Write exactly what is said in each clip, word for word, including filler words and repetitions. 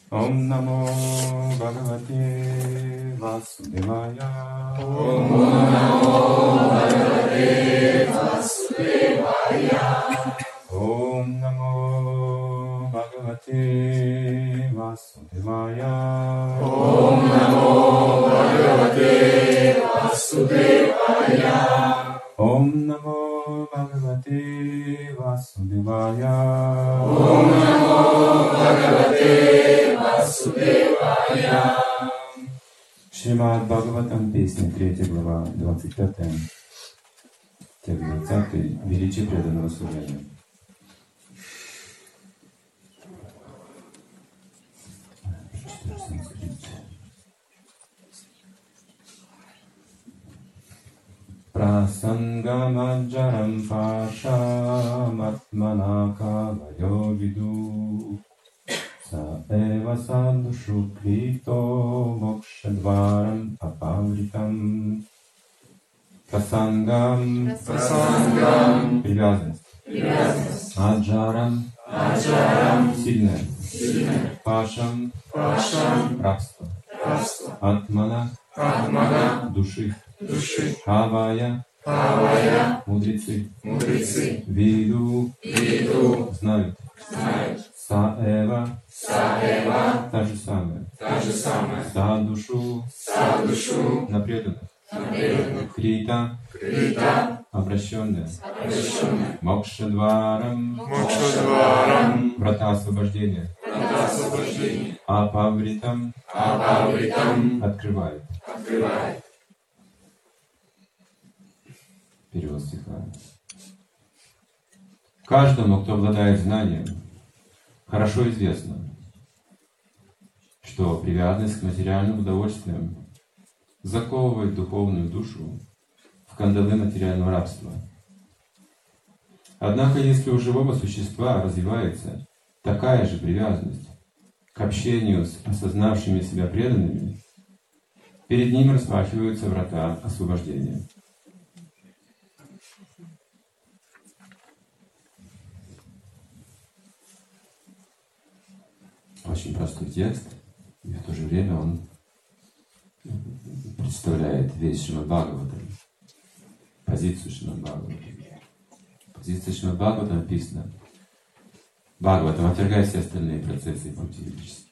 Om Namo Bhagavate Vasudevaya. Om Namo Bhagavate Vasudevaya. Om Namo Bhagavate Vasudevaya. Om Namo Bhagavate Vasudevaya. Om Namo Bhagavate Vasudevaya. Om Namo Bhagavate Vasudevaya. Шримад Бхагаватам, песня, третья глава, двадцать пятая, текст двадцатый, величие преданного служения. Прасангамаджарам пашам атманакавайо виду са эва садушу крито мокшадварам апавритам. Прасангам, Прасангам, привязанность. привязанность. Аджарам, Аджарам, сильная. сильная. Пашам, Пашам, рабство. рабство. Атмана, Атмана, души. души. Хавая, Хавая, мудрецы. мудрецы. Виду, Виду, знают. знают. Саэва, Саэва, та же самая. та же самая. За душу, За душу, на преданных. на преданных. Крита, Крита, обращенная. обращенная. Мокшадварам, Мокшадварам, врата освобождения. врата освобождения. Апавритам, Апавритам, открывает. открывает. Перевод стиха. Каждому, кто обладает знанием, хорошо известно, что привязанность к материальным удовольствиям заковывает духовную душу в кандалы материального рабства. Однако, если у живого существа развивается такая же привязанность к общению с осознавшими себя преданными, перед ним распахиваются врата освобождения. Очень простой текст, и в то же время он представляет весь Шримад Бхагаватам, позицию Шримад Бхагаватам. Позиция Шримад Бхагаватам написана: Бхагаватам отвергает все остальные процессы и пути величества.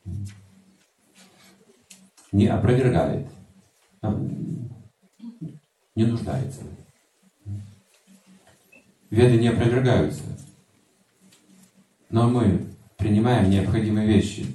Не опровергает, а не нуждается. Веды не опровергаются, но мы принимаем необходимые вещи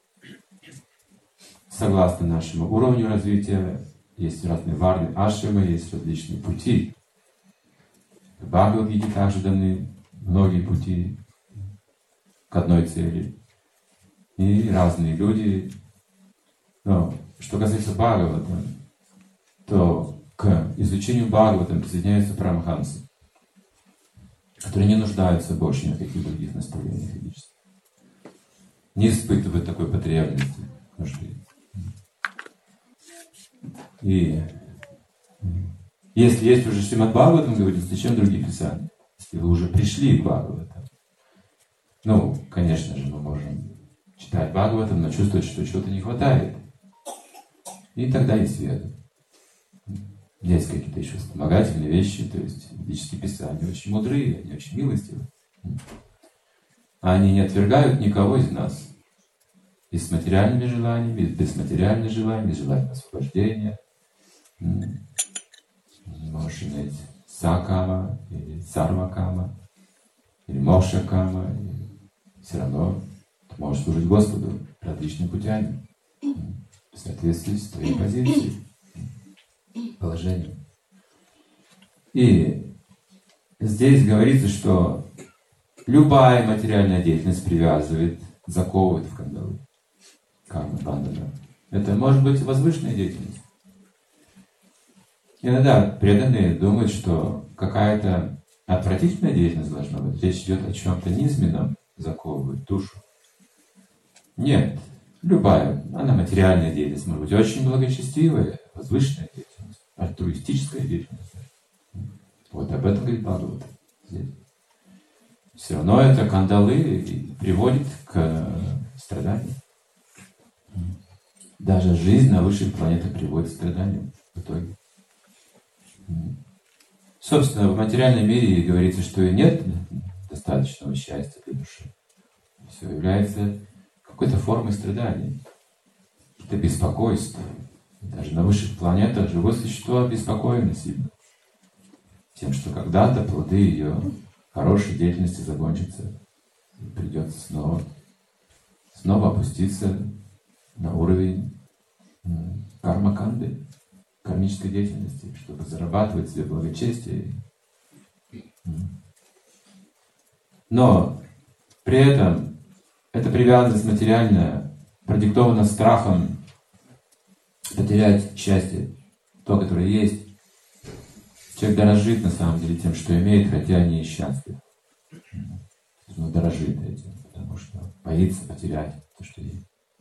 согласно нашему уровню развития. Есть разные варны, ашрамы, есть различные пути. В Бхагавад-гите также даны многие пути к одной цели. И разные люди. Но что касается Бхагавата, то к изучению Бхагавата присоединяются парамахансы, которые не нуждаются больше ни в каких других наставлениях величества. Не испытывают такой потребности, нужды. И если есть уже Шримад Бхагаватам, говорится, зачем другие писания? Если вы уже пришли к Бхагаватам. Ну, конечно же, мы можем читать Бхагаватам, но чувствовать, что чего-то не хватает. И тогда есть веда. Есть какие-то еще вспомогательные вещи, то есть ведические писания очень мудрые, они очень милостивы. Они не отвергают никого из нас. И с материальными желаниями, и без материальных желаний, без желания освобождения. Можешь иметь сакама, или сарвакама, или мокшакама, и все равно ты можешь служить Господу различными путями, в соответствии с твоей позицией, положением. И здесь говорится, что любая материальная деятельность привязывает, заковывает в кандалы. Карма бандана. Это может быть возвышенная деятельность. Иногда преданные думают, что какая-то отвратительная деятельность должна быть. Речь идет о чем-то низменном, заковывает душу. Нет. Любая, она материальная деятельность, может быть очень благочестивая, возвышенная деятельность, альтруистическая деятельность. Вот об этом говорит Бхагаватам здесь. Все равно это кандалы приводит к страданию. даже жизнь на высших планетах приводит к страданиям в итоге. Собственно, в материальном мире говорится, что и нет достаточного счастья для души. Все является какой-то формой страданий. Это беспокойство. Даже на высших планетах живое существо обеспокоено сильно тем, что когда-то плоды ее хорошей деятельности закончатся. И придется снова, снова опуститься на уровень карма-канды, кармической деятельности, чтобы зарабатывать себе благочестие. Но при этом эта привязанность материальная продиктована страхом потерять счастье, то, которое есть. Человек дорожит на самом деле тем, что имеет, хотя не счастлив. Он дорожит этим, потому что боится потерять то, что есть.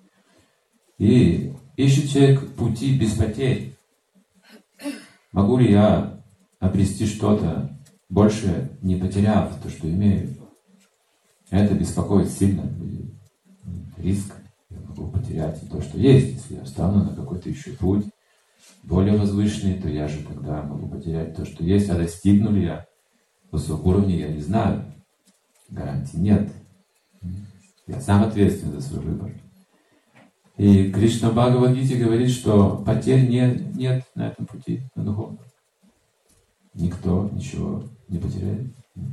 И ищет человек пути без потерь. Могу ли я обрести что-то, больше не потеряв то, что имею? Это беспокоит сильно. Риск. Я могу потерять то, что есть. Если я встану на какой-то еще путь, более возвышенный, то я же тогда могу потерять то, что есть. А достигну ли я высокого уровня, я не знаю. Гарантий нет. Я сам ответственен за свой выбор. И Кришна в Бхагавад-гите говорит, что потерь не, нет на этом пути, на духовном. Никто ничего не потеряет.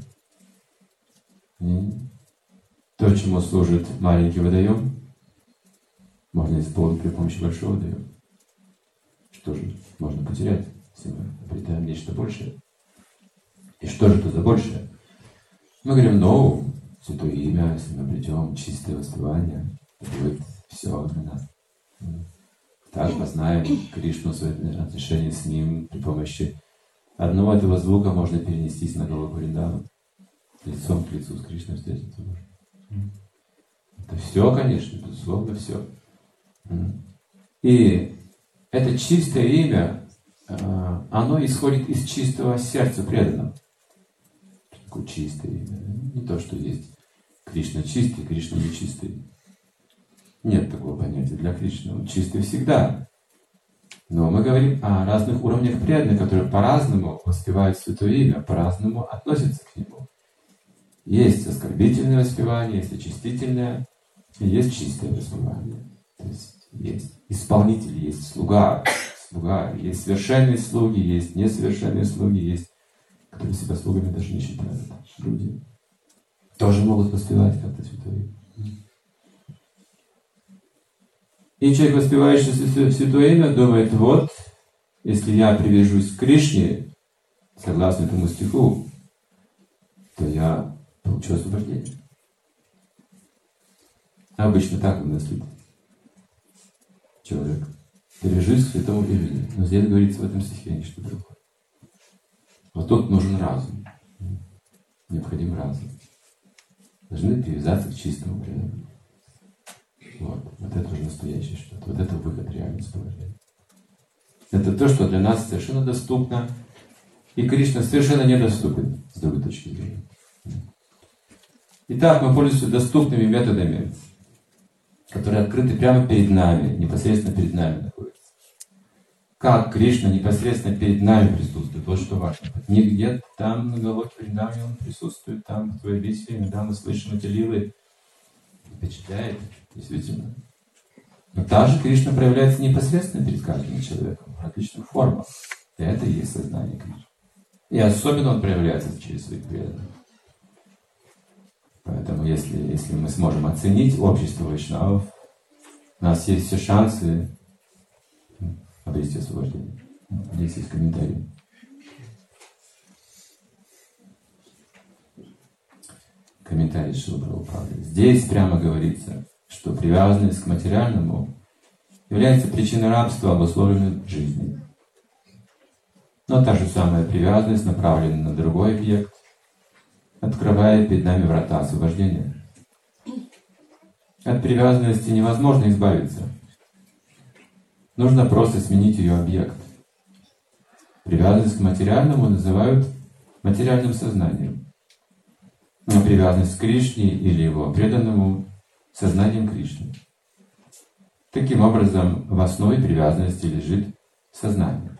И то, чему служит маленький водоем, можно исполнить при помощи большого водоема. Что же можно потерять, если мы обретаем нечто большее? И что же это за большее? Мы говорим, ну, святое имя, если мы обретем чистое воспевание, это будет все для нас. Так познаем Кришну, свои отношения с Ним при помощи одного этого звука можно перенестись на Галоку Вриндавану. Лицом к лицу с Кришной встретиться можно. Это все, конечно, безусловно, все. И это чистое имя, оно исходит из чистого сердца преданного. Такое чистое имя. Не то, что есть Кришна чистый, Кришна нечистый. Нет такого понятия для Кришны. Он чистый всегда. Но мы говорим о разных уровнях преданных, которые по-разному воспевают святое имя, по-разному относятся к нему. Есть оскорбительное воспевание, есть очистительное, и есть чистое воспевание. То есть есть исполнитель, есть слуга, слуга, есть совершенные слуги, есть несовершенные слуги, есть, которые себя слугами даже не считают. Люди тоже могут воспевать как-то святое имя. И человек, воспевающий святое имя, думает, вот, если я привяжусь к Кришне, согласно этому стиху, то я получу освобождение. Обычно так он мыслит человек. Привяжусь к святому имени. Но здесь говорится в этом стихе нечто другое. Вот тут нужен разум. Необходим разум. Должны привязаться к чистому преданному. Вот. Вот это уже настоящее что-то. Вот это выход реальности положения. Это то, что для нас совершенно доступно. И Кришна совершенно недоступен с другой точки зрения. Итак, мы пользуемся доступными методами, которые открыты прямо перед нами, непосредственно перед нами находятся. Как Кришна непосредственно перед нами присутствует, вот что важно. Нигде там на Галоке Вриндаване он присутствует, там в твоей беседе, иногда мы слышим эти лилы. Впечатляет, действительно. Но также Кришна проявляется непосредственно перед каждым человеком, в различных формах. И это и есть сознание Кришны. И особенно он проявляется через своих преданных. Поэтому, если, если мы сможем оценить общество вайшнавов, у нас есть все шансы обрести освобождение. Здесь есть комментарий. Комментарий Шрила Прабхупады. Здесь прямо говорится, что привязанность к материальному является причиной рабства, обусловленной жизнью. Но та же самая привязанность направлена на другой объект, открывает перед нами врата освобождения. От привязанности невозможно избавиться. Нужно просто сменить ее объект. Привязанность к материальному называют материальным сознанием. А привязанность к Кришне или его преданному сознанием Кришны. Таким образом, в основе привязанности лежит сознание.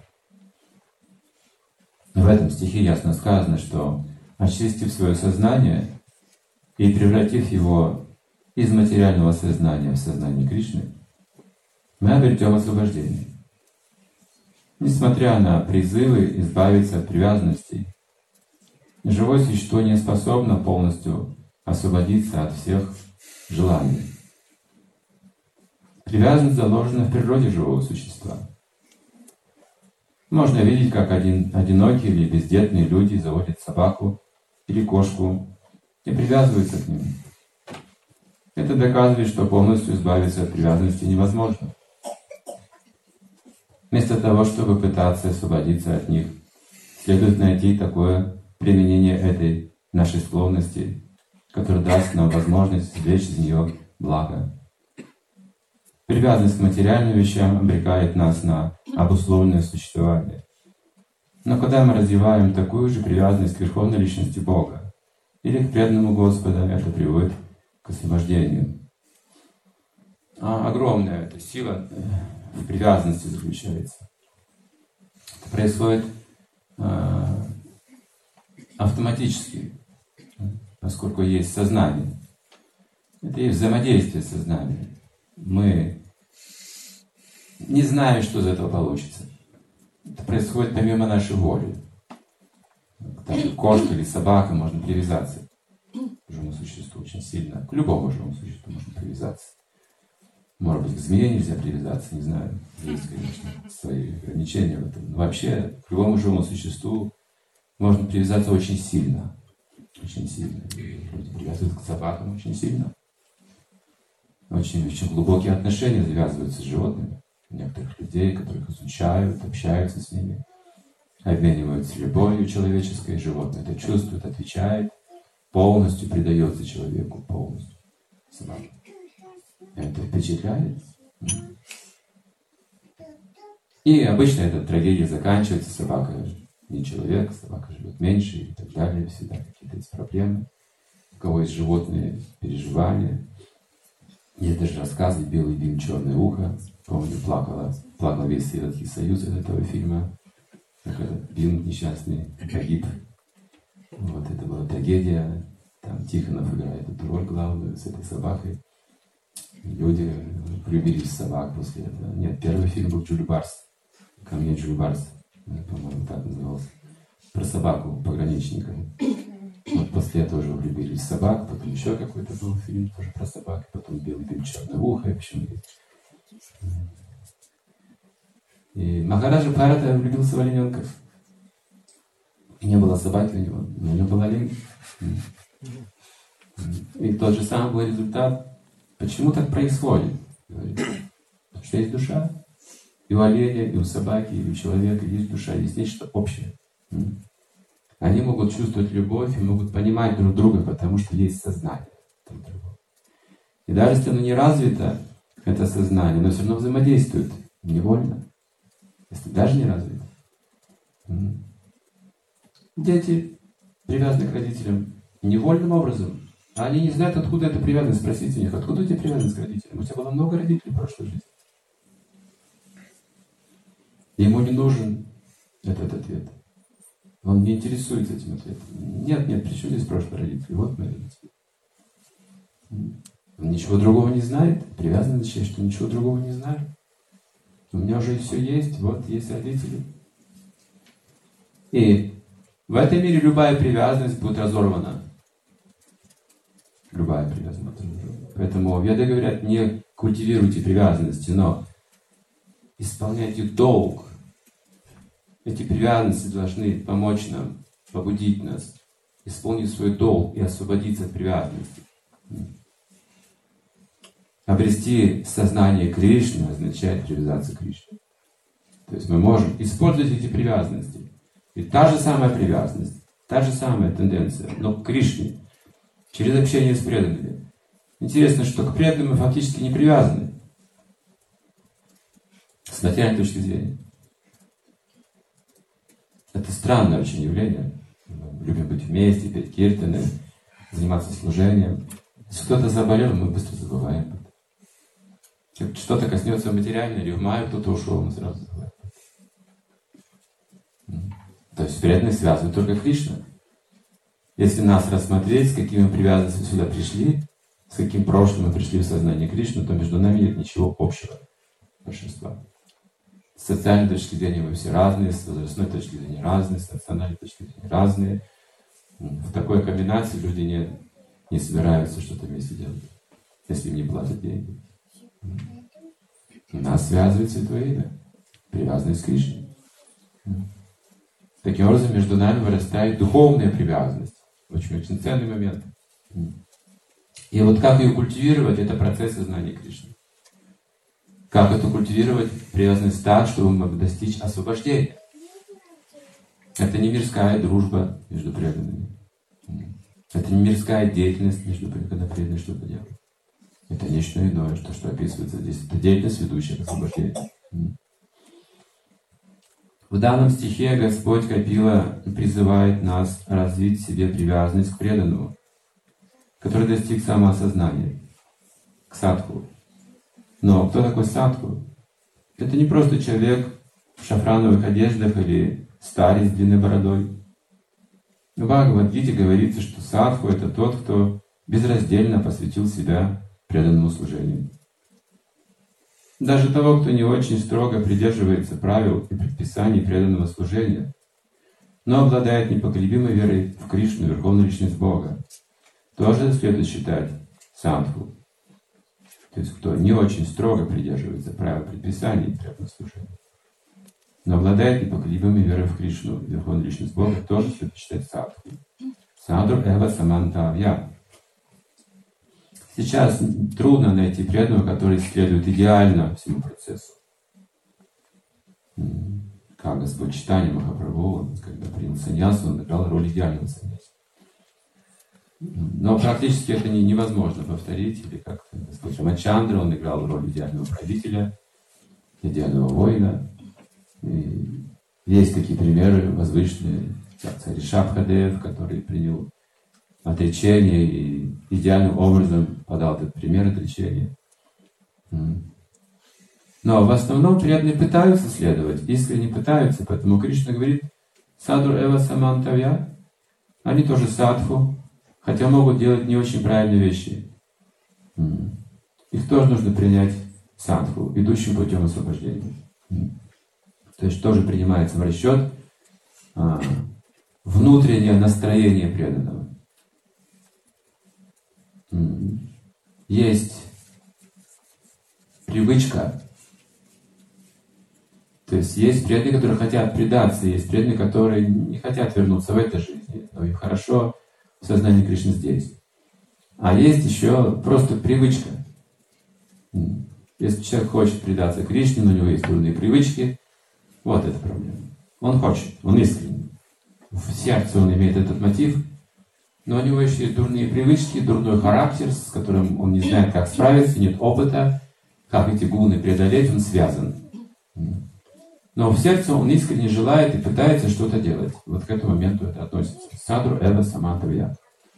В этом стихе ясно сказано, что очистив свое сознание и превратив его из материального сознания в сознание Кришны, мы обретем освобождение. Несмотря на призывы избавиться от привязанностей, живое существо не способно полностью освободиться от всех желаний. Привязанность заложена в природе живого существа. Можно видеть, как один, одинокие или бездетные люди заводят собаку или кошку и привязываются к ним. Это доказывает, что полностью избавиться от привязанности невозможно. Вместо того, чтобы пытаться освободиться от них, следует найти такое применение этой нашей склонности, которое даст нам возможность извлечь из нее благо. Привязанность к материальным вещам обрекает нас на обусловленное существование. Но когда мы развиваем такую же привязанность к Верховной Личности Бога или к преданному Господа, это приводит к освобождению. А огромная эта сила в привязанности заключается. Это происходит э, автоматически, поскольку есть сознание. Это есть взаимодействие сознания. Мы не знаем, что из этого получится. Это происходит помимо нашей воли. Даже кошка или собака можно привязаться к живому существу очень сильно. К любому живому существу можно привязаться. Может быть, к змее нельзя привязаться, не знаю. Есть, конечно, свои ограничения в этом. Но вообще, к любому живому существу можно привязаться очень сильно. Очень сильно. И люди привязываются к собакам очень сильно. Очень, очень глубокие отношения завязываются с животными. У некоторых людей, которых изучают, общаются с ними, обмениваются любовью человеческой, животное это чувствует, отвечает, полностью предается человеку, полностью. Собака. Это впечатляет. И обычно эта трагедия заканчивается, собака не человек, собака живет меньше и так далее. Всегда какие-то эти проблемы. У кого есть животные переживания. Есть даже рассказы «Белый бим, черное ухо». Помню, плакала, плакал весь Советский Союз от этого фильма. Как этот бим несчастный погиб. Вот это была трагедия. Там Тихонов играет эту роль главную с этой собакой. Люди влюбились в собак после этого. Нет, первый фильм был «Джульбарс». «Ко мне Джульбарс», по-моему, так назывался. Про собаку пограничника. Вот после этого уже влюбились в собак, потом еще какой-то был фильм тоже про собак, потом «Белый бим, черное ухо», и почему И Махараджа Бхарата влюбился в олененка. И не было собаки у него, но у него был олень. И тот же самый был результат. Почему так происходит? Говорит. Потому что есть душа. И у оленя, и у собаки, и у человека есть душа, есть нечто общее. Они могут чувствовать любовь и могут понимать друг друга, потому что есть сознание. И даже если оно не развито, это сознание, но все равно взаимодействует невольно. Если даже не развито. Дети привязаны к родителям невольным образом. А они не знают, откуда эта привязанность. Спросите у них, откуда у тебя привязанность к родителям? У тебя было много родителей в прошлой жизни. Ему не нужен этот ответ. Он не интересуется этим ответом. Нет, нет, при чем здесь прошлые родители? Вот мои родители. Он ничего другого не знает. Привязан означает, что ничего другого не знает. У меня уже все есть, вот есть родители. И в этом мире любая привязанность будет разорвана. Любая привязанность. Поэтому веды говорят, не культивируйте привязанности, но исполняйте долг. Эти привязанности должны помочь нам, побудить нас, исполнить свой долг и освободиться от привязанности. Обрести сознание Кришны означает привязаться к Кришне. То есть мы можем использовать эти привязанности. И та же самая привязанность, та же самая тенденция, но к Кришне, через общение с преданными. Интересно, что к преданным мы фактически не привязаны. С материальной точки зрения. Это странное очень явление. Мы любим быть вместе, петь киртаны, заниматься служением. Если кто-то заболел, мы быстро забываем. Что-то коснется материального или ума, и кто-то ушел, он сразу. То есть преданность связывает только Кришна. Если нас рассмотреть, с какими привязанностями сюда пришли, с каким прошлым мы пришли в сознание Кришны, то между нами нет ничего общего. Большинства. С социальной точки зрения мы все разные, с возрастной точки зрения разные, с национальной точки зрения разные. В такой комбинации люди не, не собираются что-то вместе делать, если им не платят деньги. Нас связывает Святое Имя, привязанность к Кришне. Таким образом, между нами вырастает духовная привязанность. Очень-очень ценный момент. И вот как ее культивировать, это процесс знания Кришны. Как это культивировать? Привязанность так, чтобы мы могли достичь освобождения. Это не мирская дружба между преданными. Это не мирская деятельность между преданными, когда преданные что-то делают. Это нечто иное, то, что описывается здесь. Это деятельность, ведущая к освобождению. В данном стихе Господь Капила призывает нас развить в себе привязанность к преданному, который достиг самоосознания, к садху. Но кто такой садху? Это не просто человек в шафрановых одеждах или старец с длинной бородой. В Бхагавад-гите говорится, что садху — это тот, кто безраздельно посвятил себя преданному служению. Даже того, кто не очень строго придерживается правил и предписаний преданного служения, но обладает непоколебимой верой в Кришну, Верховную Личность Бога, тоже следует считать садху. То есть, кто не очень строго придерживается правил предписаний преданного служения, но обладает непоколебимой верой в Кришну, Верховную Личность Бога, тоже следует считать садху. Садру эва самантавья. Сейчас трудно найти преданного, который следует идеально всему процессу. Как Господь Чайтанья Махапрабху, когда принял саньясу, он играл роль идеального саньяса. Но практически это не, невозможно повторить. Или как Господь Рамачандра, он играл роль идеального правителя, идеального воина. И есть такие примеры возвышенные, как царь Ришабхадев, который принял отречение и идеальным образом подал этот пример отречения. Но в основном преданные пытаются следовать, искренне пытаются, поэтому Кришна говорит: садру эва самантавья. Они тоже садху, хотя могут делать не очень правильные вещи. Их тоже нужно принять садху, идущим путем освобождения. То есть тоже принимается в расчет а, внутреннее настроение преданного. Есть привычка, то есть есть преданные, которые хотят предаться, есть преданные, которые не хотят вернуться в этой жизни, но им хорошо в сознании Кришны здесь. А есть еще просто привычка. Если человек хочет предаться Кришне, но у него есть дурные привычки, вот эта проблема. Он хочет, он искренне. В сердце он имеет этот мотив, но у него еще есть дурные привычки, дурной характер, с которым он не знает, как справиться, нет опыта, как эти гуны преодолеть, он связан. Но в сердце он искренне желает и пытается что-то делать. Вот к этому моменту это относится. Садру эва самантавья.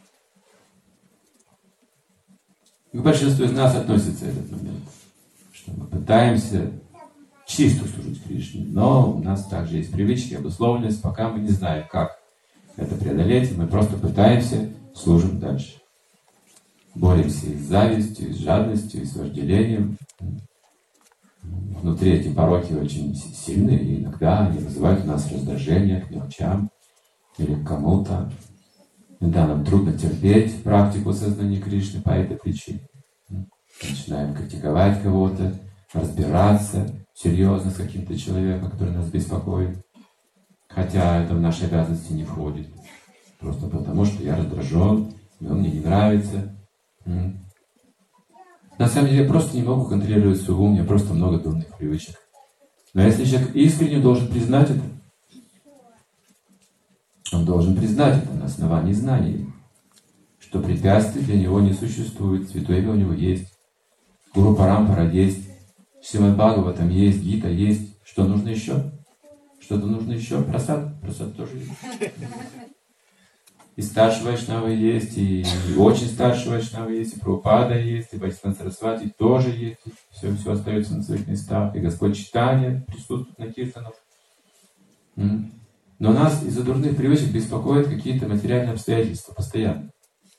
К большинству из нас относится этот момент, что мы пытаемся чисто служить Кришне, но у нас также есть привычки, обусловленность, пока мы не знаем, как это преодолеть, мы просто пытаемся, служим дальше. Боремся и с завистью, и с жадностью, и с вожделением. Внутри эти пороки очень сильные, и иногда они вызывают у нас раздражение к мелочам или к кому-то. Иногда нам трудно терпеть практику сознания Кришны по этой причине. Начинаем критиковать кого-то, разбираться серьезно с каким-то человеком, который нас беспокоит. Хотя это в наши обязанности не входит. Просто потому, что я раздражен, и он мне не нравится. На самом деле я просто не могу контролировать свой ум, у меня просто много дурных привычек. Но если человек искренне должен признать это, он должен признать это на основании знаний, что препятствий для него не существует, Святое Имя у него есть, Гуру Парампара есть, Шримад Бхагаватам есть, Гита есть. Что нужно еще? Что-то нужно еще? Прасад? Прасад тоже есть. И старший вайшнава есть, и, и очень старший вайшнава есть, и Прабхупада есть, и Бхактисиданта Сарасвати тоже есть. Все, все остается на своих местах. И Господь Чайтанья присутствует на киртанах. Но нас из-за дурных привычек беспокоят какие-то материальные обстоятельства постоянно.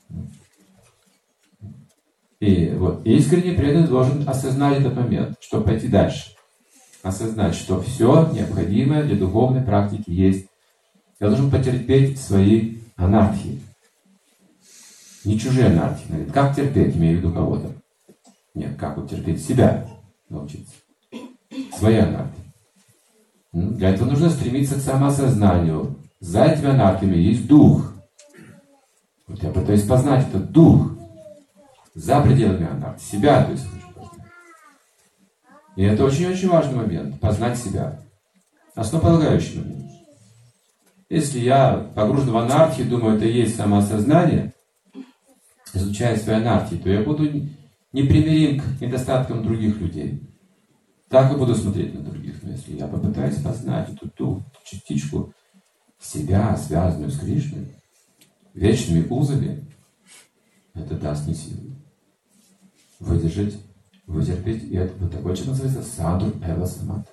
И вот искренне преданный должен осознать этот момент, чтобы пойти дальше. Осознать, что все необходимое для духовной практики есть. Я должен потерпеть свои анархии. Не чужие анархии. Говорит, как терпеть, имею в виду кого-то. Нет, как вот терпеть себя научиться. Свои анархии. Для этого нужно стремиться к самоосознанию. За этими анархиями есть дух. Вот я пытаюсь познать этот дух. За пределами анархии. Себя, то есть, нужно познать. И это очень-очень важный момент. Познать себя. Основополагающий момент. Если я погружен в анархию, думаю, это и есть самоосознание, изучая свои анархии, то я буду непримирим к недостаткам других людей. Так и буду смотреть на других. Но если я попытаюсь познать эту ту частичку себя, связанную с Кришной, вечными узами, это даст мне силу выдержать, вытерпеть. И это вот такое, что называется саду эва самата.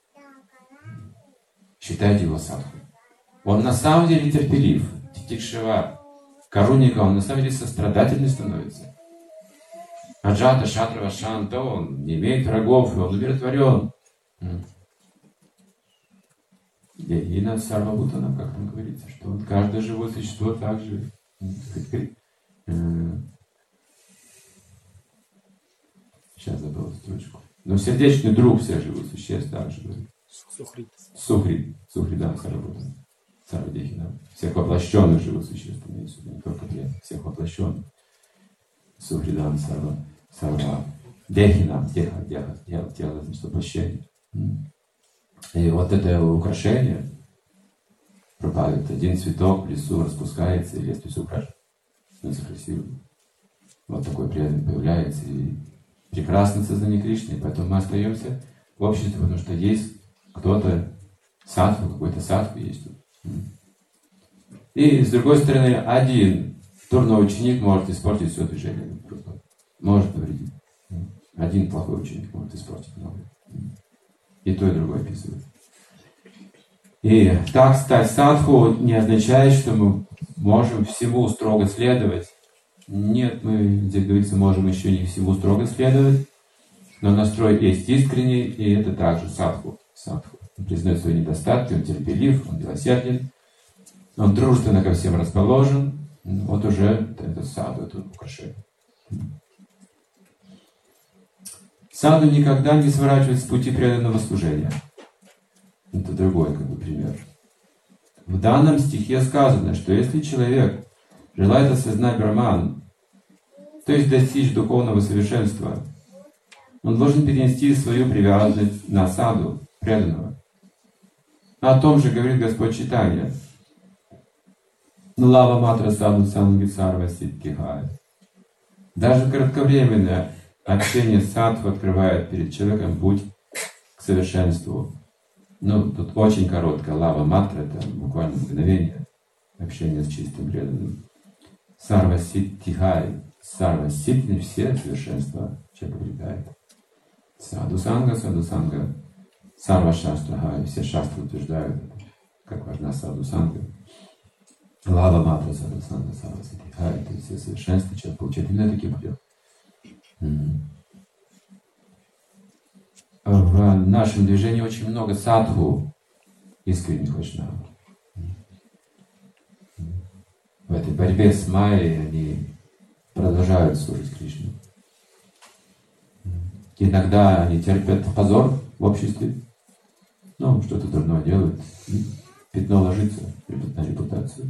Считайте его садху. Он на самом деле терпелив. Титикшева, Каруника, он на самом деле сострадательный становится. Аджата, Шатрава, Шанта, он не имеет врагов, он умиротворен. И на Сарвабхутанам, как там говорится, что он, каждое живое существо также. Сейчас забыл строчку. Но сердечный друг всех живых существ также говорит. Сухрит. Сухрит. Сухридам Сарвабхутанам. Сарвадехинам. Всех воплощенных живых существ, не только преданных, всех воплощенных. Сухридам Сарва. Сарва. Дехинам. Деха. Деха. Тело. Тело. Значит, воплощение. И вот это украшение пропадает. Один цветок в лесу распускается, и лес весь украшен. Становится красивым. Вот такой преданный появляется. И прекрасное сознание Кришны. Поэтому мы остаемся в обществе, потому что есть кто-то, садху, какой-то садху есть тут. И с другой стороны, один дурной ученик может испортить все движение. Может навредить. Один плохой ученик может испортить много. И то, и другое описывает. И так стать садху не означает, что мы можем всему строго следовать. Нет, мы, здесь говорится, можем еще не всему строго следовать, но настрой есть искренний, и это также садху. Садху. Он признает свои недостатки, он терпелив, он милосерден, он дружественно ко всем расположен. Вот уже это саду, это украшение. Саду никогда не сворачивает с пути преданного служения. Это другой как бы пример. В данном стихе сказано, что если человек желает осознать Брахман, то есть достичь духовного совершенства, он должен перенести свою привязанность на саду, преданного. О том же говорит Господь Чайтанья. Лава матра саду сангисарва ситтихай. Даже кратковременное общение с садху открывает перед человеком путь к совершенству. Ну, тут очень короткое. Лава матра, это буквально мгновение общения с чистым преданным. Сарва ситтихай. Сарва ситтхи, все совершенства человек обретает. Саду санга, саду санга. Сарва шастра, все шастры утверждают, как важна саду санга. Лава матра саду санга, сарва ситтихай. Это все совершенства человек получает именно таким путем. В нашем движении очень много садху, искренних вайшнавов. В этой борьбе с майей они продолжают служить Кришне. Иногда они терпят позор в обществе, ну, что-то дурное делают, пятно ложится на репутацию.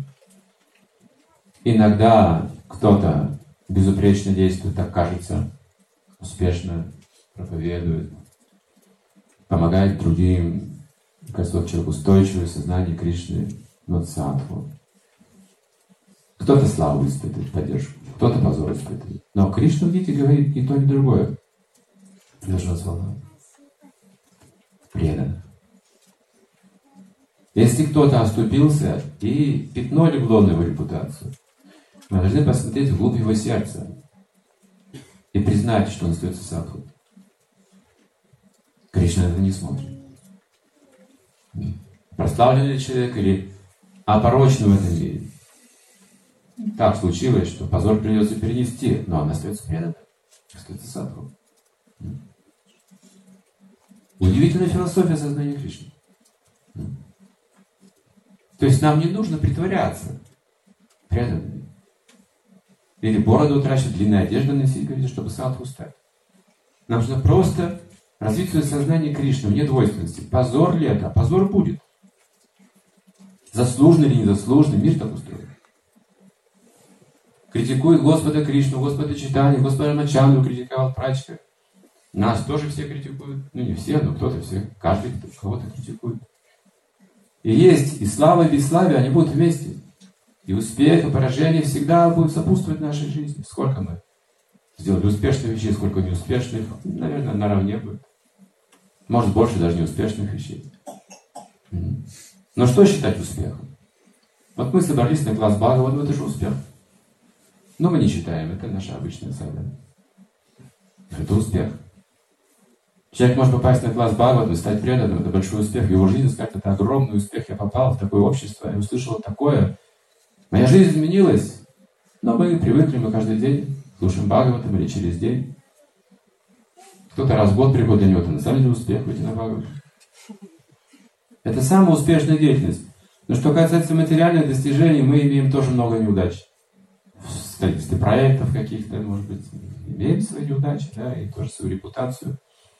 Иногда кто-то безупречно действует, так кажется, успешно проповедует, помогает другим, кажется, человек устойчивое сознание Кришны, вот садху. Кто-то славу испытывает, поддержку, кто-то позор испытывает. Но Кришна в Гите говорит ни то, ни другое. Должно волновать. Преданно. Если кто-то оступился и пятно легло на его репутацию, мы должны посмотреть вглубь его сердца и признать, что он остается садху. Кришна это не смотрит. Прославленный человек или опорочный в этом мире. Так случилось, что позор придется перенести, но он остается преданным, остается садху. Удивительная философия сознания Кришны. То есть нам не нужно притворяться преданными. Или бороду утрачивать, длинная одежда носить, говорится, чтобы садху стать. Нам нужно просто развить свое сознание Кришны вне двойственности. Позор ли это? Позор будет. Заслуженный или незаслуженный, мир так устроен. Критикует Господа Кришну, Господа Чайтанью, Господа Рамачандру, критиковал Прачка. Нас тоже все критикуют. Ну не все, но кто-то все. Каждый кого-то критикует. И есть и слава, и бесславие, они будут вместе. И успех, и поражение всегда будут сопутствовать нашей жизни. Сколько мы сделали успешных вещей, сколько неуспешных, наверное, наравне будет. Может, больше даже неуспешных вещей. Но что считать успехом? Вот мы собрались на класс Бхагавата, это же успех. Но мы не считаем, это наша обычная сада. Это успех. Человек может попасть на класс Бхагавата и стать преданным, это большой успех. В его жизни сказать, это огромный успех. Я попал в такое общество, я услышал такое. Моя жизнь изменилась. Но мы привыкли, мы каждый день слушаем Бхагаватам или через день. Кто-то раз в год приходит, для него это на самом деле успех выйти на Бхагаватам. Это самая успешная деятельность. Но что касается материальных достижений, мы имеем тоже много неудач. В строительстве проектов каких-то, может быть, имеем свои неудачи, да, и тоже свою репутацию.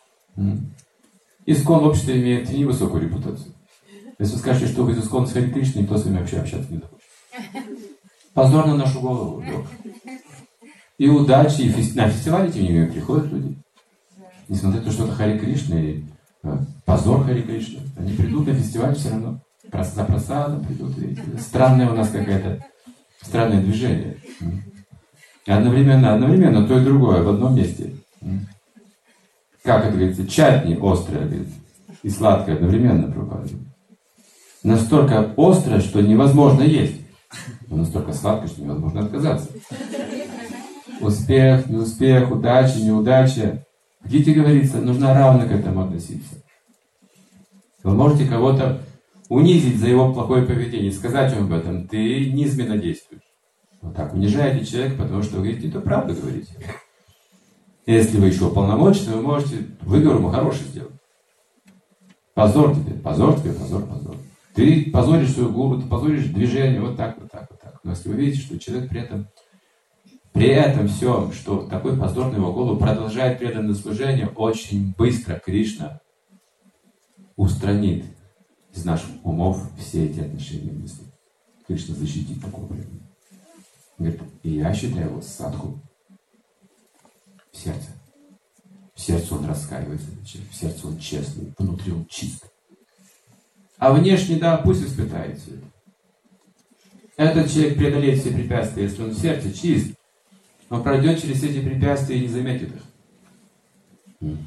Искон общество имеет невысокую репутацию. Если вы скажете, что вы из Искон с Хари Кришной, никто с вами вообще общаться не захочет. Позор на нашу голову. Лёг. И удачи, и фест... на фестивале, тем не менее, приходят люди. Несмотря на то, что это Хари Кришна, и позор Хари Кришна, они придут на фестиваль все равно. За просадом придут. И странное у нас какое-то странное движение. И одновременно, одновременно то и другое в одном месте. Как это говорится, чатни острое, говорит, и сладкое одновременно пропадает. Настолько острое, что невозможно есть. Но настолько сладкое, что невозможно отказаться. Успех, неуспех, удача, неудача. В Гите говорится, нужно равно к этому относиться. Вы можете кого-то унизить за его плохое поведение, сказать ему об этом, ты низменно действуешь. Вот так унижаете человека, потому что вы говорите, не то правду говорите. Если вы еще уполномочены, вы можете выговор ему хороший сделать. Позор тебе, позор тебе, позор, позор. Ты позоришь свою гуру, ты позоришь движение, вот так, вот так, вот так. Но если вы видите, что человек при этом, при этом все, что такой позор на его голову, продолжает преданное служение, очень быстро Кришна устранит из наших умов все эти отношения и мысли. Кришна защитит такого преданного. Говорит, и я считаю его садху. В сердце. В сердце он раскаивается, в сердце он честный, внутри он чист. А внешне, да, пусть испытает все это. Этот человек преодолеет все препятствия, если он в сердце чист. Он пройдет через эти препятствия и не заметит их.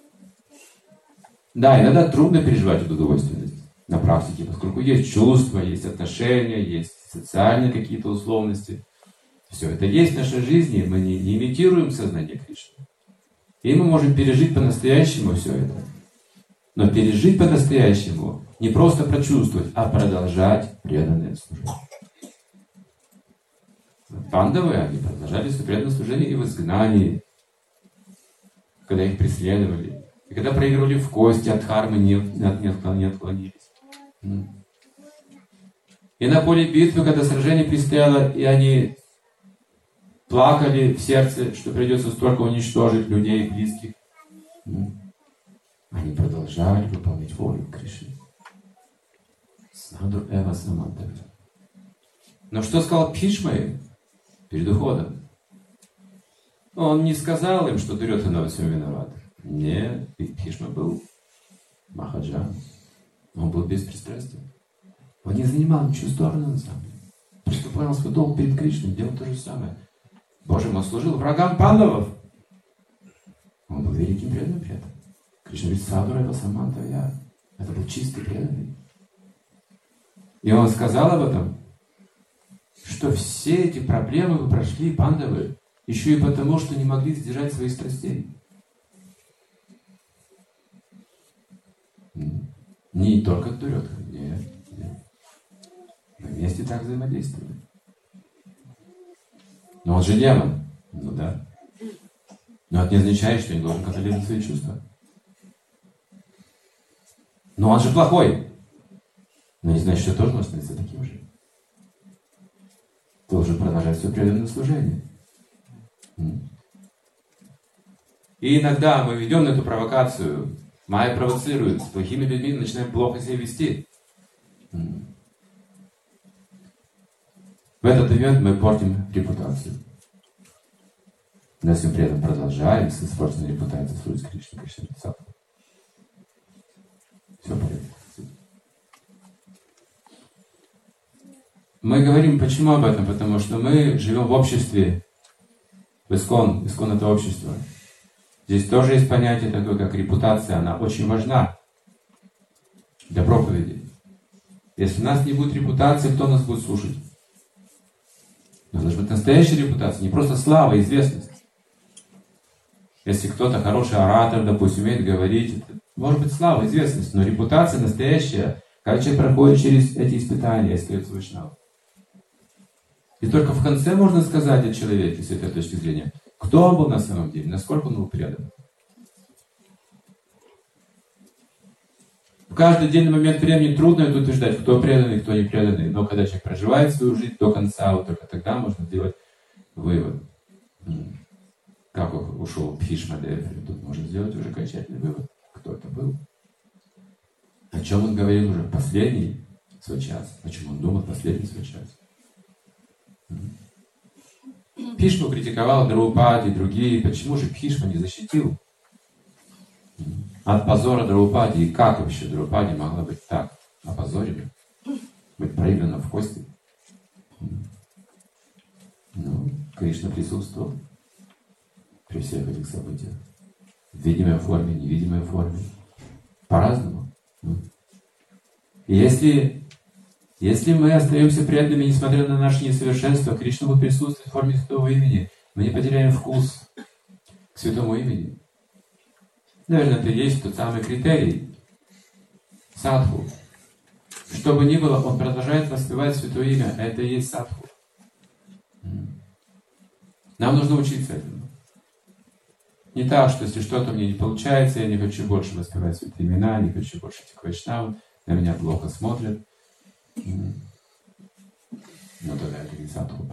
Да, иногда трудно переживать эту двойственность на практике, поскольку есть чувства, есть отношения, есть социальные какие-то условности. Все это есть в нашей жизни, мы не, не имитируем сознание Кришны. И мы можем пережить по-настоящему все это. Но пережить по-настоящему не просто прочувствовать, а продолжать преданное служение. Пандавы, они продолжали свое преданное служение и в изгнании, когда их преследовали. И когда проигрывали в кости, от хармы не, не отклонились. И на поле битвы, когда сражение предстояло, и они плакали в сердце, что придется столько уничтожить людей, близких. Они продолжали выполнять волю Кришны. Саду эва самантава. Но что сказал Бхишма перед уходом? Он не сказал им, что Дурьодхана во всем виноват. Нет, Бхишма был Махаджан. Он был беспристрастен. Он не занимал ничью сторону на самом деле. Просто понял свой долг перед Кришной, делал то же самое. Боже мой, служил врагам пандавов. Он был великим преданным при этом. Кришна говорит, Садура это саманта я. Это был чистый преданный. И он сказал об этом, что все эти проблемы вы прошли, пандавы, еще и потому, что не могли сдержать своих страстей. Не только к Дурёдхане, нет, нет. Мы вместе так взаимодействовали. Но он же демон. Ну да. Но это не означает, что не должен контролировать свои чувства. Но он же плохой. Но не значит, что тоже может становиться таким же. Должен продолжать свое преданное служение. И иногда мы ведем на эту провокацию. Майя провоцирует. С плохими людьми начинаем плохо себя вести. В этот момент мы портим репутацию. Но если мы при этом продолжаем с испорченной репутацией служить Кришне, Кришне Садху, все в порядке. Мы говорим почему об этом? Потому что мы живем в обществе, в Искон. Искон — это общество. Здесь тоже есть понятие такое, как репутация. Она очень важна для проповеди. Если у нас не будет репутации, кто нас будет слушать? У нас должна быть настоящая репутация, не просто слава, известность. Если кто-то хороший оратор, допустим, умеет говорить, это может быть слава, известность, но репутация настоящая, когда человек проходит через эти испытания, остается вайшнав. И только в конце можно сказать о человеке с этой точки зрения, кто он был на самом деле, насколько он был предан. В каждый отдельный момент времени трудно это утверждать, кто преданный, кто не преданный. Но когда человек проживает свою жизнь до конца, вот только тогда можно сделать вывод. Как ушел Бхишмадев, тут можно сделать уже окончательный вывод, кто это был. О чем он говорил уже в последний свой час, о чем он думал в последний свой час. Бхишму критиковал Драупади и другие. Почему же Бхишма не защитил от позора Драупади? И как вообще Драупади могла быть так опозорена, быть проиграна в кости? Ну, Кришна присутствовал при всех этих событиях. В видимой форме, невидимой форме. По-разному. И если, если мы остаемся преданными, несмотря на наши несовершенства, Кришна будет присутствовать в форме святого имени, мы не потеряем вкус к святому имени. Наверное, это и есть тот самый критерий садху. Что бы ни было, он продолжает воспевать святое имя. Это и есть садху. Нам нужно учиться этому. Не так, что если что-то мне не получается, я не хочу больше воспевать святые имена, не хочу больше идти к вайшнавам, на меня плохо смотрят. Но тогда это не садху.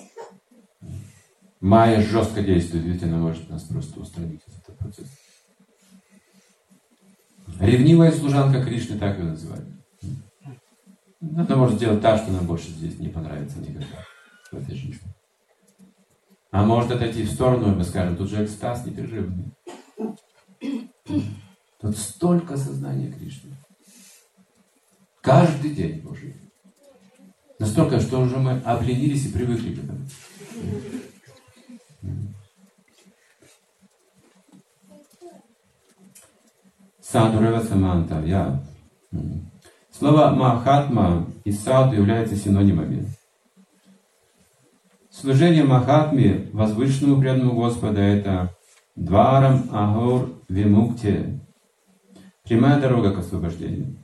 Майя жестко действует, ведь она может нас просто устранить из этого процесса. Ревнивая служанка Кришны, так ее называют. Она может сделать так, что нам больше здесь не понравится никогда в этой жизни. А может отойти в сторону, и мы скажем, тут же экстаз непрерывный. Тут столько сознания Кришны. Каждый день Божий. Настолько, что уже мы обленились и привыкли к этому. Садурава самантавья. Слово Махатма и саду являются синонимами. Служение Махатме, возвышенному преданному Господа, это дварам агур вимукти, прямая дорога к освобождению.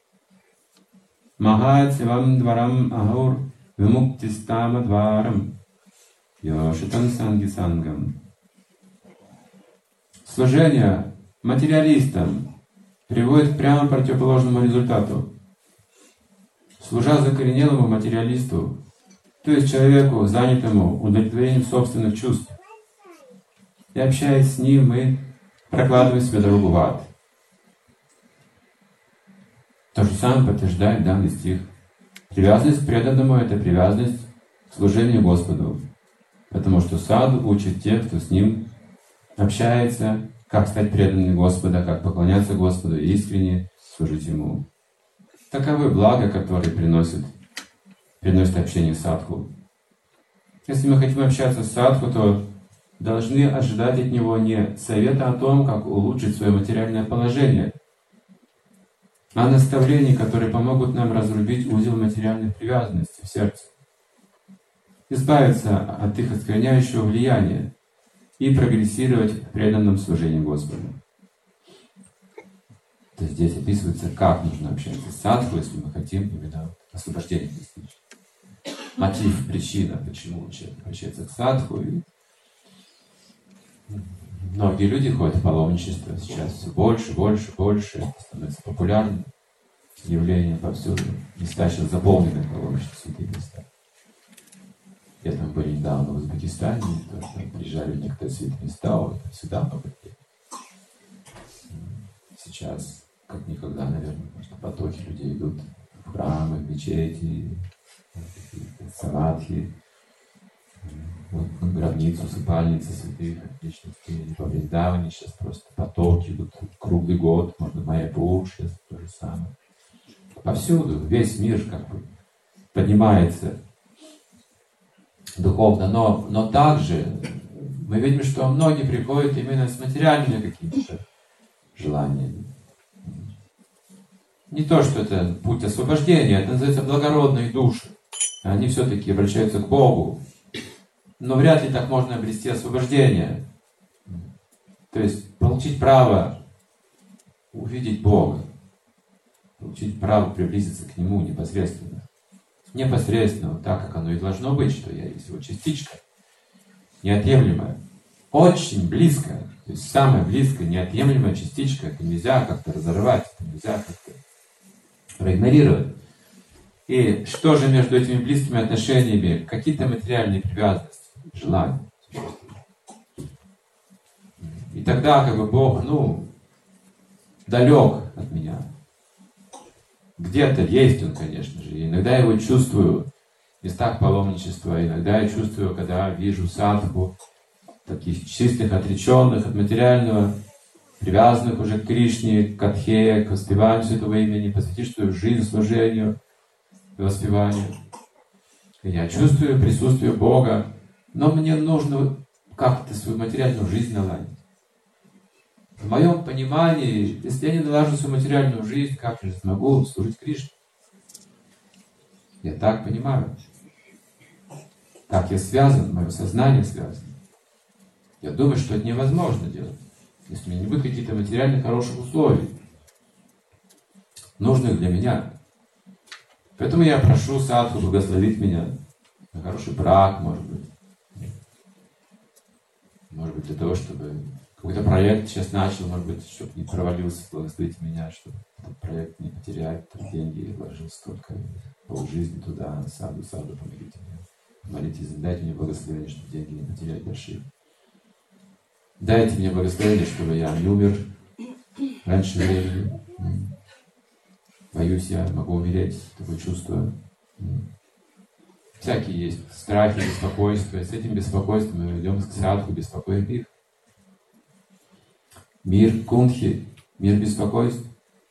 Махатсивам дварам агур вимукти стама дварам, йошитам санги сангам. Служение материалистам приводит к прямо противоположному результату. Служа закоренелому материалисту, то есть человеку, занятому удовлетворением собственных чувств, и общаясь с ним, мы прокладываем себе дорогу в ад. То же самое подтверждает данный стих. Привязанность к преданному — это привязанность к служению Господу, потому что саду учит тех, кто с ним общается, как стать преданным Господа, как поклоняться Господу и искренне служить Ему. Таковы блага, которые приносят, приносят общение садху. Если мы хотим общаться с садху, то должны ожидать от него не совета о том, как улучшить свое материальное положение, а наставлений, которые помогут нам разрубить узел материальных привязанностей в сердце, избавиться от их оскверняющего влияния и прогрессировать в преданном служении Господу. То есть здесь описывается, как нужно общаться с садху, если мы хотим именно освобождение достичь. Мотив, причина, почему человек обращается к садху. И многие люди ходят в паломничество сейчас все больше, больше, больше. Это становится популярным явлением повсюду. Места сейчас заполнены паломничеством, святые места. Я там были недавно в Узбекистане, тоже там приезжали в некоторые святые места, вот сюда много людей. Сейчас, как никогда, наверное, потому что потоки людей идут в храмы, в мечети, самадхи, вот, в гробницу, усыпальницы святых личностей. Во Вриндаване сейчас просто потоки идут круглый год, можно Майяпур сейчас то же самое. Повсюду, весь мир как бы поднимается духовно, но, но также мы видим, что многие приходят именно с материальными какими-то желаниями. Не то, что это путь освобождения, это называется благородные души. Они все-таки обращаются к Богу. Но вряд ли так можно обрести освобождение. То есть получить право увидеть Бога, получить право приблизиться к Нему непосредственно. Непосредственно, вот так, как оно и должно быть, что я есть его частичка, неотъемлемая, очень близко, то есть самая близкая, неотъемлемая частичка, это нельзя как-то разорвать, это нельзя как-то проигнорировать. И что же между этими близкими отношениями? Какие-то материальные привязанности, желания. И тогда как бы Бог, ну, далек от меня. Где-то есть Он, конечно же. И иногда я его чувствую в местах паломничества, иногда я чувствую, когда вижу садху, таких чистых, отреченных от материального, привязанных уже к Кришне, к Катхе, к воспеванию Святого Имени, посвятишь свою жизнь служению и воспеванию. И я чувствую присутствие Бога, но мне нужно как-то свою материальную жизнь наладить. В моем понимании, если я не налажу свою материальную жизнь, как же смогу служить Кришне? Я так понимаю. Так я связан, мое сознание связано. Я думаю, что это невозможно делать, если у меня не будет каких-то материальных хороших условий, нужных для меня. Поэтому я прошу садху благословить меня на хороший брак, может быть. Может быть, для того, чтобы какой-то проект сейчас начал, может быть, чтобы не провалился, благословить меня, чтобы этот проект не потерять, там деньги вложил столько, полжизни туда, саду, саду, помогите мне. Молитесь, дайте мне благословение, чтобы деньги не потерять большие. Дайте мне благословение, чтобы я не умер раньше времени. Боюсь, я могу умереть, такое чувство. Всякие есть страхи, беспокойства. И с этим беспокойством мы идем к садху, беспокоим их. Мир кунхи, мир беспокойств.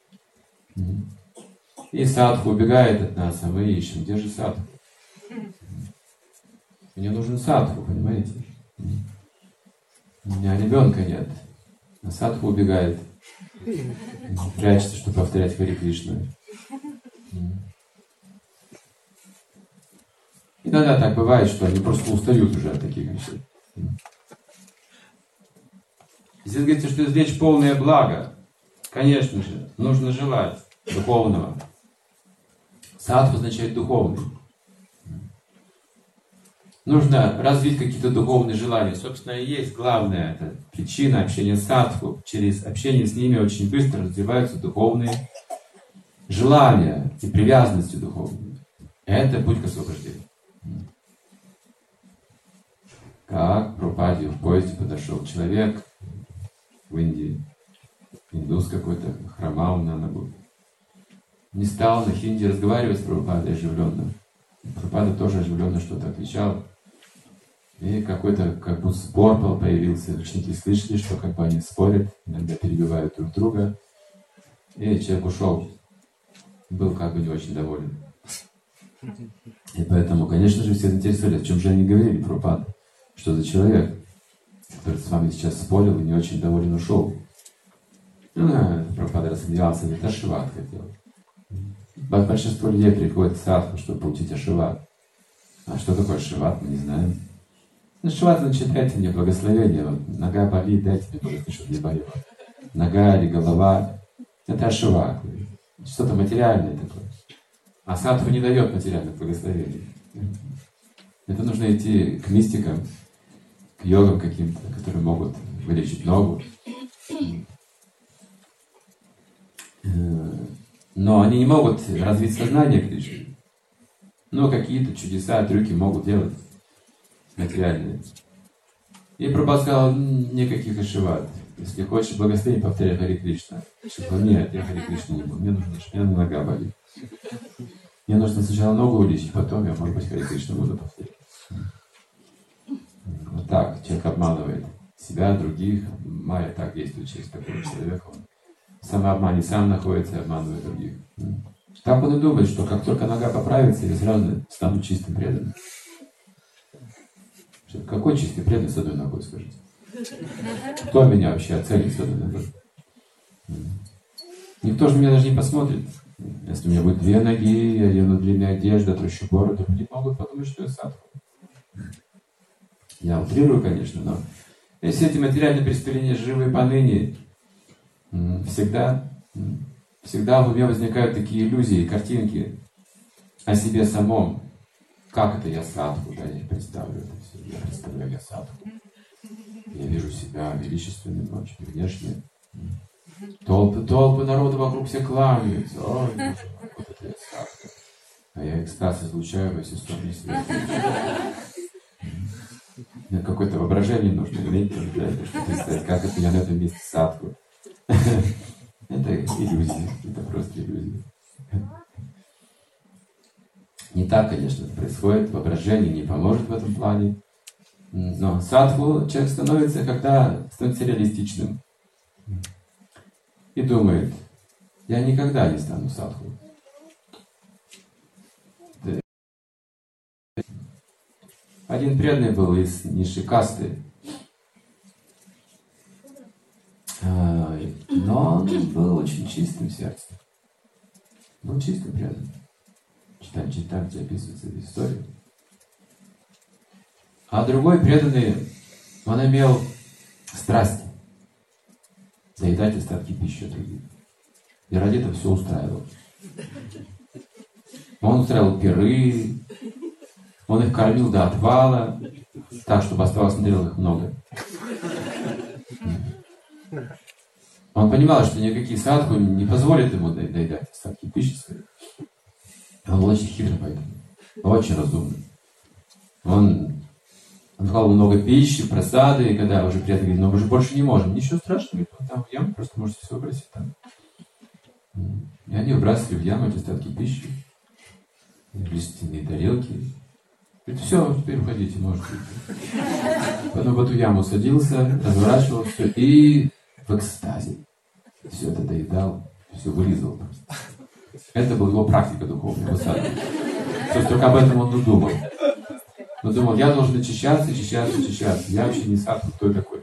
И садху убегает от нас, а мы ищем. Где же садху? Мне нужен садху, понимаете? У меня ребенка нет. А садху убегает. Прячется, чтобы повторять Хари Кришну. Иногда так бывает, что они просто устают уже от таких вещей. Здесь говорится, что извлечь полное благо, конечно же, нужно желать духовного. Садху означает духовный. Нужно развить какие-то духовные желания. Собственно, и есть главная это причина общения с садху. Через общение с ними очень быстро развиваются духовные желания и привязанности духовные. Это путь к освобождению. Как Прабхупаде в поезде подошел человек в Индии, индус какой-то, хромал на ногу. Не стал на хинди разговаривать с Прабхупадой оживленно. Прабхупада тоже оживленно что-то отвечал. И какой-то как бы спор появился. Ученики слышали, что как бы они спорят, иногда перебивают друг друга. И человек ушел. Был как бы не очень доволен. И поэтому, конечно же, все заинтересовались, о чем же они говорили, Прабхупада. Что за человек, который с вами сейчас спорил и не очень доволен ушел. Ну, Прабхупада Прабхупада рассмеялся, это ашиват хотел. Большинство людей приходит в садху, чтобы получить ашиват. А что такое ашиват, мы не знаем. Ну, ашиват значит, дайте мне благословение. Вот, нога болит, дайте мне благословение, чтобы не болело. Нога или голова. Это ашиват. Что-то материальное такое. А садху не дает материальных благословений. Это нужно идти к мистикам, к йогам каким-то, которые могут вылечить ногу. Но они не могут развить сознание Кришны. Но какие-то чудеса, трюки могут делать материальные. И Прабхупада сказал, никаких ашиват. Если хочешь благословение, повторяй Хари Кришна. Нет, я Хари Кришна не буду. Мне нужно, мне нога болит. Мне нужно сначала ногу вылечить, потом я, может быть, Хари Кришна буду повторять. Вот так человек обманывает себя, других. Майя так действует через такого человека. Он в самообмане сам находится и обманывает других. Так он и думает, что как только нога поправится, я сразу стану чистым преданным. Какой чистый преданный с одной ногой, скажите? Кто меня вообще оценит с одной ногой? Никто же меня даже не посмотрит. Если у меня будет две ноги, я одену длинную одежду, отращу бороду, люди могут подумать, что я садху. Я утрирую, конечно, но если эти материальные преступления живы поныне, всегда, всегда в уме возникают такие иллюзии, картинки о себе самом. Как это я садху, да, я представлю это все. Я представляю, я садху. Я вижу себя величественным, очень внешне. Толпы, толпы народу вокруг все кланяются. Ой, Боже, вот это я садху. А я экстаз излучаю во все стороны света. Мне какое-то воображение нужно иметь, чтобы представить, как это я на этом месте садху. Это иллюзия, это просто иллюзия. Не так, конечно, это происходит, воображение не поможет в этом плане. Но садху человек становится, когда становится реалистичным. И думает, я никогда не стану садху. Один преданный был из низшей касты. Но он был очень чистым сердцем. Был чистым преданным. Читать, читать, где описывается эта история. А другой преданный, он имел страсть заедать остатки пищи от других. И ради этого все устраивал. Он устраивал пиры, он их кормил до отвала, так, чтобы оставалось на тарелках много. Он понимал, что никакие садху не позволят ему доедать остатки пищи своей. Он был очень хитрый поэтому, очень разумный. Он, он давал много пищи, просады, и когда уже приятно говорит, но мы же больше не можем. Ничего страшного, там в яму просто можете все выбросить там. И они выбрасывали в яму эти остатки пищи, листяные тарелки. Говорит, все, теперь уходите, можете идти. Потом в эту яму садился, разворачивал все и в экстазе все это доедал, все вылизывал просто. Это была его практика духовная, высадка. То есть только об этом он не думал. Он думал, я должен очищаться, очищаться, очищаться. Я вообще не садху, кто я такой.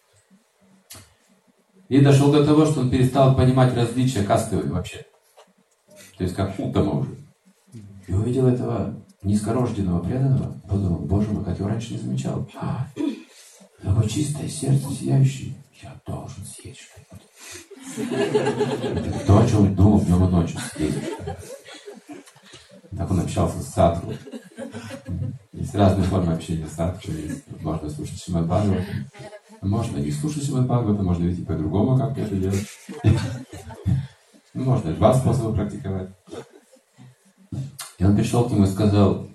И дошел до того, что он перестал понимать различия кастовые вообще. То есть как Уттама уже. И увидел этого низкорожденного преданного, подумал, боже мой, как я раньше не замечал. А, такое чистое сердце, сияющее. Я должен съесть что-нибудь. Это то, о чем он думал днем и ночью. Съесть. Так он общался с садху. Есть разные формы общения с садху. Можно слушать Шримад Бхагаватам. Можно не слушать Шримад Бхагаватам, можно видеть по-другому, как это делать. Можно два способа практиковать. И он пришел к нему и сказал,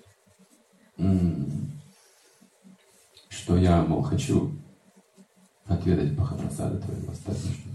что я, мол, хочу отведать Махапрасада твоего, стать нужным.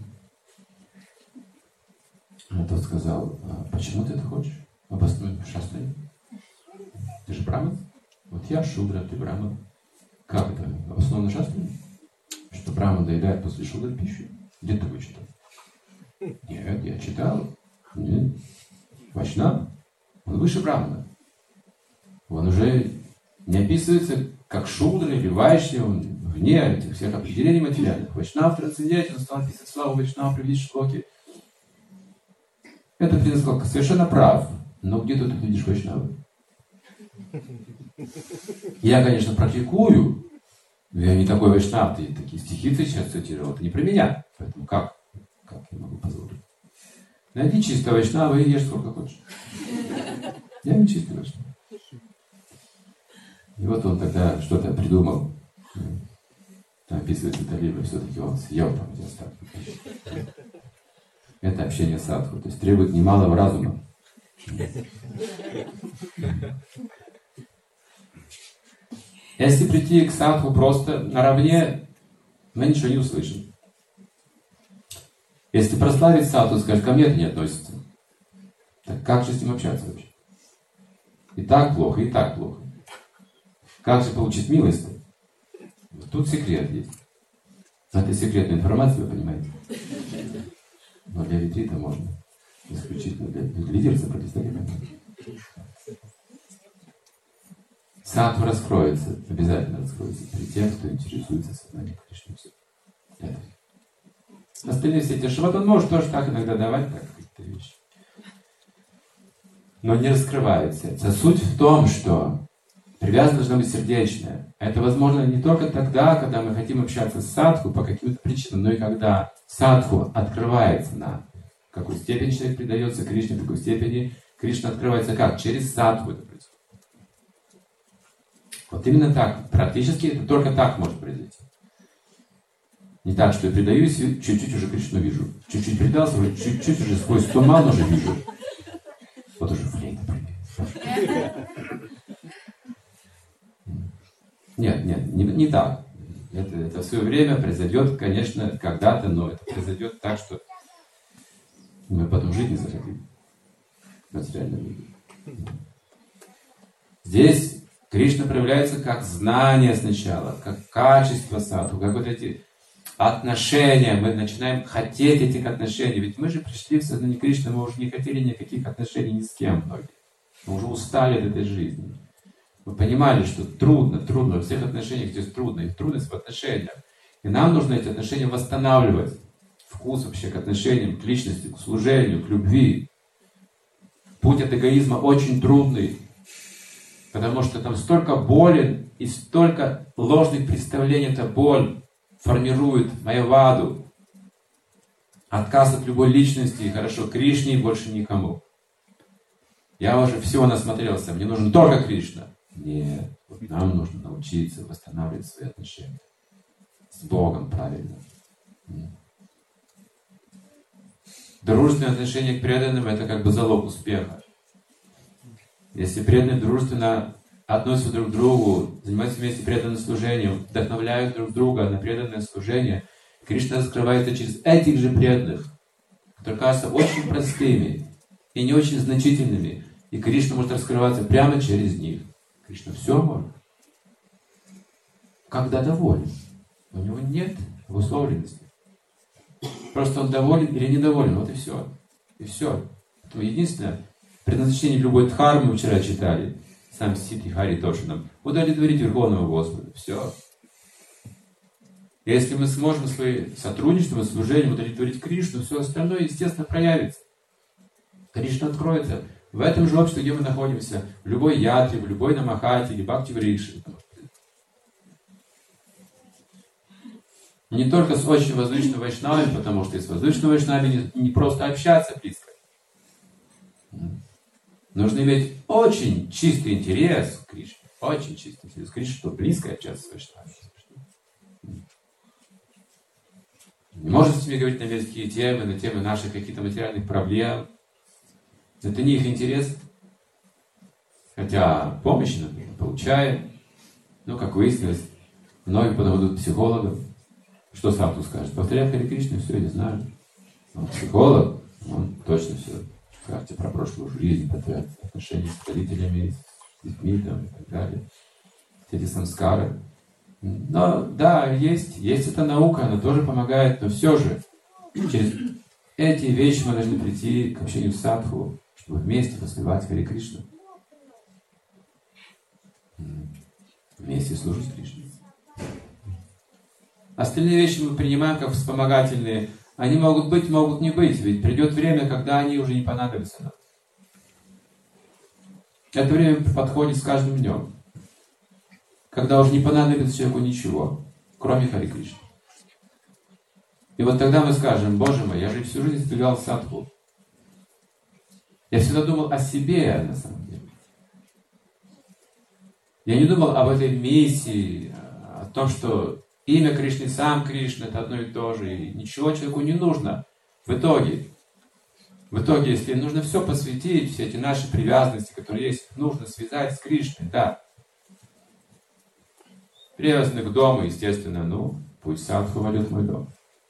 А тот сказал, а почему ты это хочешь? Обоснуй шастрой. Ты же браман? Вот я шудра, ты браман. Как это? Обосновано шастрой? Что браман доедает после шудры пищу? Где ты вычитал? Нет, я читал. Нет. Вайшнав, он выше брамана. Он уже не описывается как шудра или вайшни, он вне этих всех определений материальных. Вайшнав трансцендентен, он стал описывать славу Вайшнава, привлечь шлоки. Этот преданный сказал, совершенно прав, но где тут ты видишь вайшнавы? Я, конечно, практикую, но я не такой вайшнав, ты такие стихи ты сейчас цитировал, это не про меня, поэтому как? Как я могу позволить? Найди чистого вайшнава и ешь сколько хочешь. Я не чистый вайшнав. И вот он тогда что-то придумал. Там описывается это либо все-таки он съел там где остатки пищи. Это общение садху, то есть требует немалого разума. Если прийти к садху просто наравне, мы ничего не услышим. Если прославить садху, скажет, ко мне это не относится. Так как же с ним общаться вообще? И так плохо, и так плохо. Как же получить милость? Тут секрет есть. Это секретная информация, вы понимаете? Но для ретрита можно. Исключительно для, для лидерства протестания. Садху раскроется, обязательно раскроется при тех, кто интересуется сознанием Кришны. Это. Остальные все эти шаббат, он может тоже так иногда давать, так какие-то вещи. Но не раскрывает сердце. Суть в том, что привязанность должна быть сердечная. Это возможно не только тогда, когда мы хотим общаться с садху по каким-то причинам, но и когда садху открывается нам. В какой степени человек предается Кришне, в какой степени Кришна открывается как? Через садху это происходит. Вот именно так. Практически это только так может произойти. Не так, что я предаюсь, чуть-чуть уже Кришну вижу. Чуть-чуть предался, уже чуть-чуть уже сквозь туман уже вижу. Вот уже флейта прыгает. Нет, нет, не, не так. Это, это в свое время произойдет, конечно, когда-то, но это произойдет так, что мы потом жить не захотим в материальном мире. Здесь Кришна проявляется как знание сначала, как качество садху, как вот эти отношения. Мы начинаем хотеть этих отношений. Ведь мы же пришли в сознание Кришны, мы уже не хотели никаких отношений ни с кем многие. Мы уже устали от этой жизни. Мы понимали, что трудно, трудно, во всех отношениях здесь трудно, и трудность в отношениях. И нам нужно эти отношения восстанавливать. Вкус вообще к отношениям, к личности, к служению, к любви. Путь от эгоизма очень трудный, потому что там столько боли и столько ложных представлений, эта боль формирует майяваду. Отказ от любой личности, и хорошо, Кришне и больше никому. Я уже всего насмотрелся, мне нужен только Кришна. Нет, вот нам нужно научиться восстанавливать свои отношения с Богом правильно. Дружественное отношение к преданным — это как бы залог успеха. Если преданные дружественно относятся друг к другу, занимаются вместе преданным служением, вдохновляют друг друга на преданное служение, Кришна раскрывается через этих же преданных, которые кажутся очень простыми и не очень значительными. И Кришна может раскрываться прямо через них. Кришна все может. Когда доволен. У него нет обусловленности. Просто он доволен или недоволен. Вот и все. И все. Поэтому единственное предназначение любой дхармы, мы вчера читали, сам Сиддхи Хари тоже нам, удовлетворить Верховного Господа. Все. Если мы сможем своим сотрудничеством и служением удовлетворить Кришну, все остальное, естественно, проявится. Кришна откроется. В этом же обществе, где мы находимся, в любой ятре, в любой намахате или бхакти-врикше. Не только с очень возвышенными вайшнавами, потому что с возвышенными вайшнавами не, не просто общаться близко. Нужно иметь очень чистый интерес к Кришне. Очень чистый интерес к Кришне, чтобы близко общаться с вайшнавами. Не можно с ними говорить на мирские темы, на темы наших каких-то материальных проблем. Это не их интерес. Хотя помощи, например, получаем. Но, как выяснилось, многие потом идут к психологам. Что сам тут скажет? Повторяй Харе Кришну, все, я знаю. Он психолог, он точно все скажете про прошлую жизнь, про твои отношения с родителями, с детьми там, и так далее. Все эти самскары. Но да, есть, есть эта наука, она тоже помогает, но все же через эти вещи мы должны прийти к общению с садху, чтобы вместе воспевать Харе Кришну. Вместе служить Кришне. Остальные вещи мы принимаем как вспомогательные, Они могут быть, могут не быть, ведь придет время, когда они уже не понадобятся нам. Это время подходит с каждым днем, когда уже не понадобится человеку ничего, кроме Хари Кришны. И вот тогда мы скажем: Боже мой, я же всю жизнь избегал садху. Я всегда думал о себе, на самом деле. Я не думал об этой миссии, о том, что имя Кришны, сам Кришна — это одно и то же, и ничего человеку не нужно. В итоге, в итоге, если нужно все посвятить, все эти наши привязанности, которые есть, нужно связать с Кришной, да. Привязаны к дому, естественно, ну, пусть садху войдет в мой дом.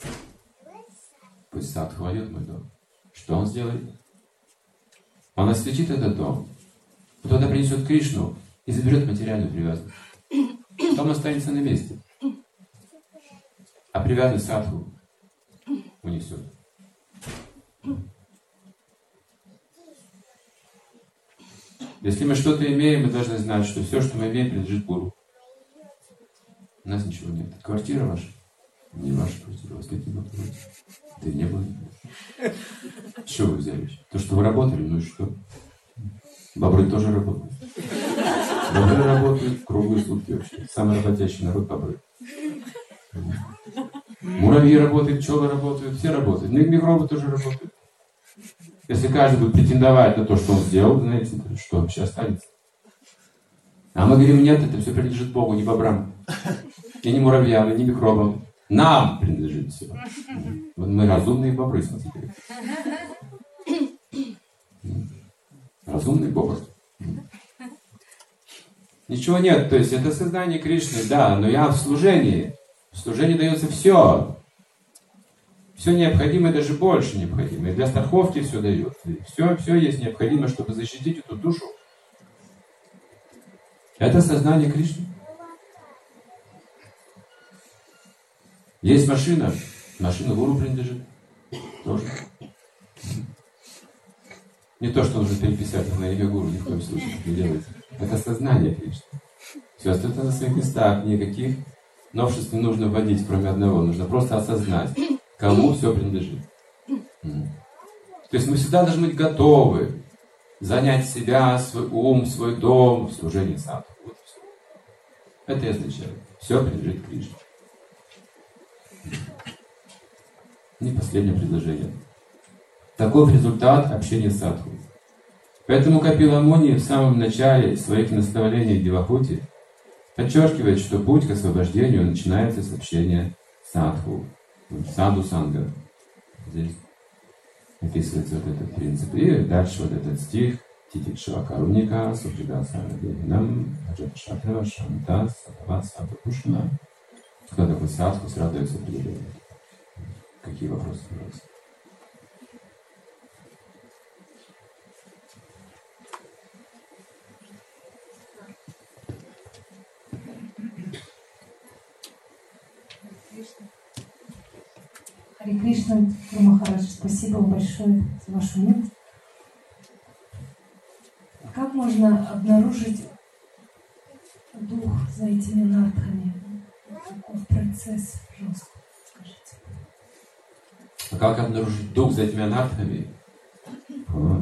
Пусть садху войдет в мой дом. Что он сделает? Он осветит этот дом, потом он принесет Кришну и заберет материальную привязанность. Дом останется на месте. А привязанность садху унесет. Если мы что-то имеем, мы должны знать, что все, что мы имеем, принадлежит Гуру. У нас ничего нет. Квартира ваша? Не ваша квартира. У вас нет никакой квартиры. Да и не было. Что вы взяли? То, что вы работали, ну и что? Бобры тоже работают. Бобры работают круглые сутки вообще. Самый работящий народ — бобры. Муравьи работают, пчелы работают, все работают. Микробы тоже работают. Если каждый будет претендовать на то, что он сделал, знаете, что вообще останется? А мы говорим: нет, это все принадлежит Богу, не бобрам, и не муравьям, и не микробам. Нам принадлежит все. Вот мы разумные бобры, смотрите. Разумный бобр. Ничего нет, то есть это сознание Кришны, да, но я в служении. В служении дается все. Все необходимое, даже больше необходимое. Для страховки все дается. Все, все есть необходимое, чтобы защитить эту душу. Это сознание Кришны. Есть машина. Машина Гуру принадлежит. Тоже. Не то, что нужно переписать на имя Гуру, ни в коем случае не делается. Это сознание Кришны. Все остается на своих местах. Никаких новшеств не нужно вводить, кроме одного. Нужно просто осознать, кому все принадлежит. То есть мы всегда должны быть готовы занять себя, свой ум, свой дом в служении садху. Вот все. Это и означает: все принадлежит Кришне. И последнее предложение. Таков результат общения с садху. Поэтому Капила Муни в самом начале своих наставлений Девахути подчеркивает, что путь к освобождению начинается с общения с садху. Саду санга. Здесь описывается вот этот принцип. И дальше вот этот стих. Титикшава каруника, супридаса радевинам, аджапшатрева шанта, сатава сатапушна. Кто такой садху, сразу дается определение. Какие вопросы, пожалуйста? Хари Кришна, Гуру Махарадж, спасибо вам большое за вашу милость. Как можно обнаружить дух за этими нартхами? Каков процесс, пожалуйста, скажите. А как обнаружить дух за этими анархами? А.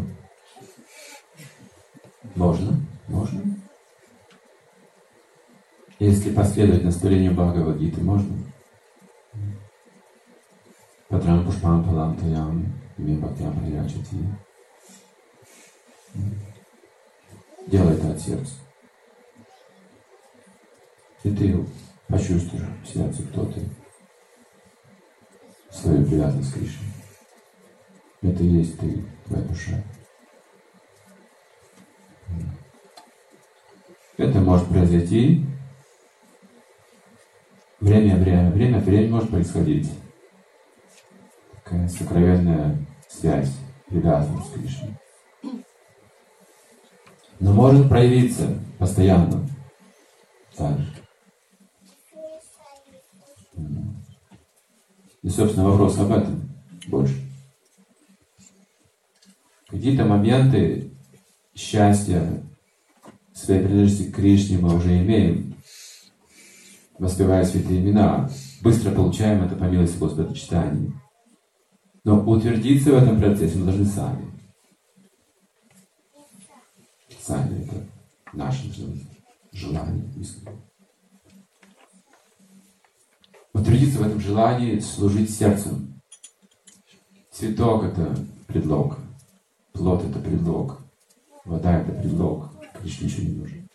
Можно, можно. Если последовать наставлению Бхагавад-гиты, можно. Патрам пушпам палам таям, имя бхактям прирячати. Делай это от сердца. И ты почувствуешь в сердце, кто ты. Свою привязанность к Кришне. Это и есть ты, твоя душа. Это может произойти время, время, время, время может происходить. Такая сокровенная связь, привязанность к Кришне. Но может проявиться постоянно. Также. И, собственно, вопрос об этом больше. Какие-то моменты счастья, своей принадлежности к Кришне мы уже имеем, воспевая святые имена. Быстро получаем это по милости Господа читания. Но утвердиться в этом процессе мы должны сами. Сами это наше желание. Утвердиться в этом желании, служить сердцем. Цветок — это предлог. Плод — это предлог. Вода — это предлог. Кришне ничего не нужно.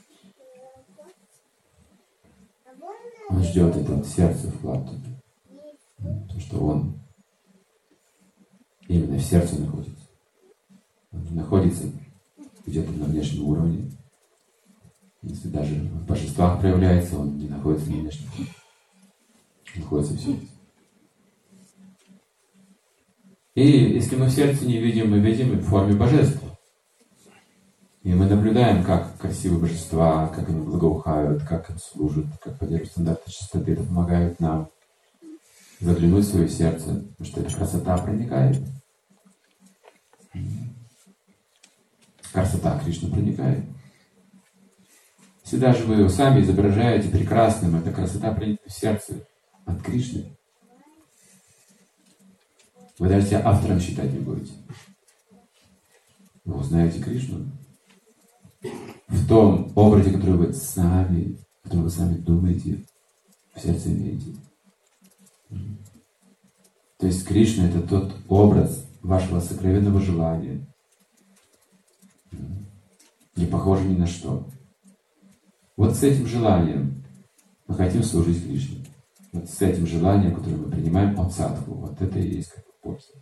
Он ждет это сердце вклад туда. Потому что он именно в сердце находится. Он находится где-то на внешнем уровне. Если даже в божествах проявляется, он не находится на внешнем уровне. Он находится в сердце. И если мы в сердце не видим, мы видим в форме божества. И мы наблюдаем, как красивые божества, как они благоухают, как им служат, как поддерживают стандарты чистоты. Это помогает нам заглянуть в свое сердце, потому что эта красота проникает. Красота Кришны проникает. Если даже вы его сами изображаете прекрасным, эта красота проникнет в сердце от Кришны. Вы даже себя автором считать не будете. Вы узнаете Кришну в том образе, который вы сами, который вы сами думаете, в сердце имеете. То есть Кришна — это тот образ вашего сокровенного желания, не похожий ни на что. Вот с этим желанием мы хотим служить Кришне. Вот с этим желанием, которое мы принимаем от садху, вот это и есть как бы польза.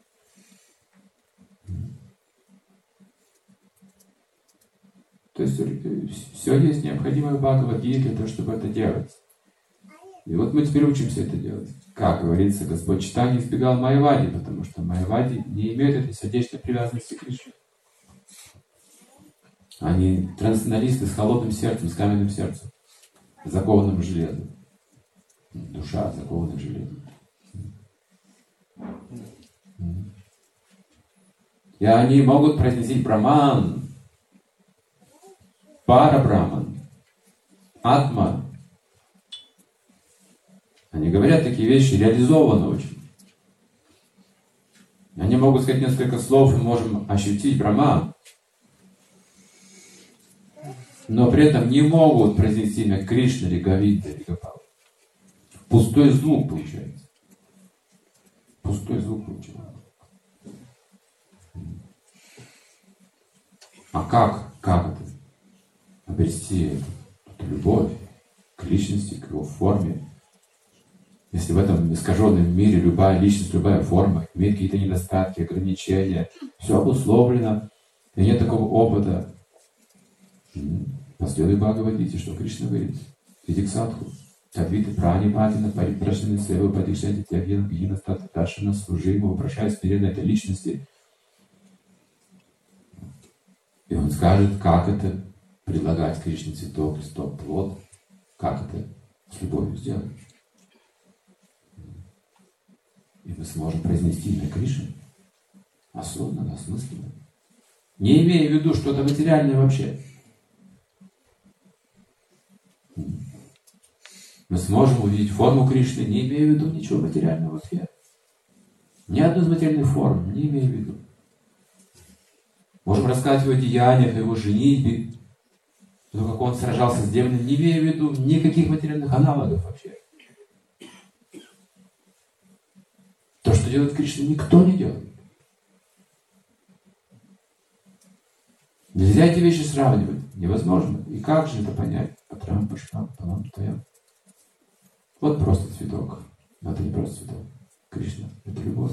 То есть все есть необходимое в Бхагавад-гите для того, чтобы это делать. И вот мы теперь учимся это делать. Как говорится, Господь Чайтанья избегал майявади, потому что майявади не имеют этой сердечной привязанности к Кришне. Они трансценденталисты с холодным сердцем, с каменным сердцем, закованным в железо. Душа закована в железо. И они могут произносить браман, пара-браман, атма. Они говорят такие вещи реализованно очень. Они могут сказать несколько слов, и можем ощутить браман, но при этом не могут произнести имя Кришны или Говинда или Гопала. Пустой звук получается. Пустой звук получается. А как? Как это? Обрести эту, эту любовь к личности, к его форме. Если в этом искаженном мире любая личность, любая форма имеет какие-то недостатки, ограничения, все обусловлено, и нет такого опыта. Последуй Бхагавад-гите, что Кришна говорит. Иди к садху. Адвита прани патина, парипрашнина, севы, падишати, тягьян, гина, стата, дашина, служи ему, вопрошая смиренно этой личности. И он скажет, как это предлагать Кришне цветок, листок, плод, как это с любовью сделать. И мы сможем произнести имя Кришны осознанно, осмысленно, не имея в виду что-то материальное вообще. Мы сможем увидеть форму Кришны, не имея в виду ничего материального вообще. Ни одну из материальных форм, не имея в виду. Можем рассказать о его деяниях, о его женитьбе, о том, как он сражался с демонами, не имея в виду никаких материальных аналогов вообще. То, что делает Кришна, никто не делает. Нельзя эти вещи сравнивать. Невозможно. И как же это понять? Патрам, пашпам, палам, таям. Вот просто цветок. Но это не просто цветок. Кришна — это любовь.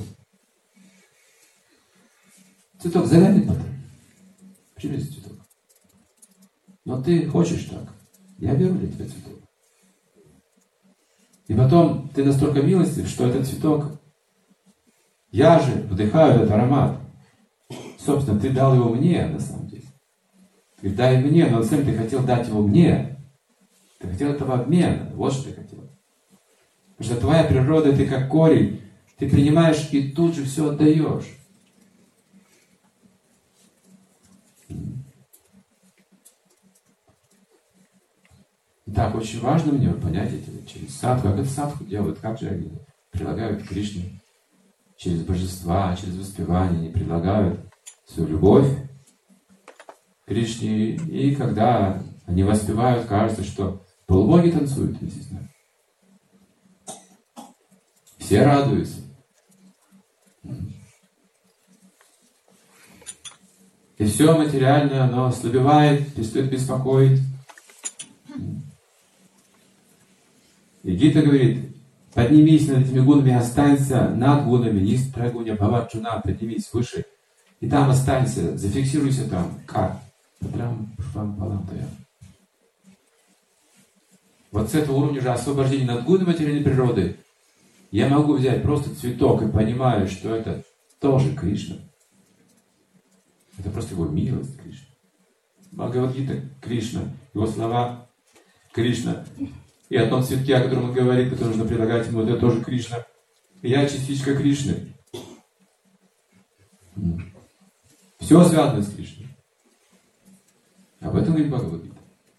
Цветок завянет потом. Почему это цветок? Но ты хочешь так. Я беру для тебя цветок. И потом ты настолько милостив, что этот цветок, я же вдыхаю этот аромат. Собственно, ты дал его мне, на самом деле. Ты дай мне, но зачем ты хотел дать его мне? Ты хотел этого обмена. Вот что ты хотел. Потому что твоя природа, ты как корень, ты принимаешь и тут же все отдаешь. Так, очень важно мне понять эти через садху. Как это садху делают, как же они прилагают к Кришне через божества, через воспевание они предлагают свою любовь Кришне. И когда они воспевают, кажется, что полубоги танцуют вместе с нами. Все радуются. И все материальное, оно ослабевает, перестает беспокоить. И Гита говорит, поднимись над этими гунами, останься над гунами, низ прагуня, бхаварджуна, поднимись выше. И там останься, зафиксируйся там. Как? Прям швам палам таям. Вот с этого уровня же освобождения над гунами материальной природы я могу взять просто цветок и понимаю, что это тоже Кришна. Это просто его милость Кришна. Бхагавад-гита Кришна, его слова Кришна. И о том цветке, о котором он говорит, который нужно предлагать ему, это тоже Кришна. Я частичка Кришны. Все связано с Кришной. Об этом говорит Бхагавад-гита.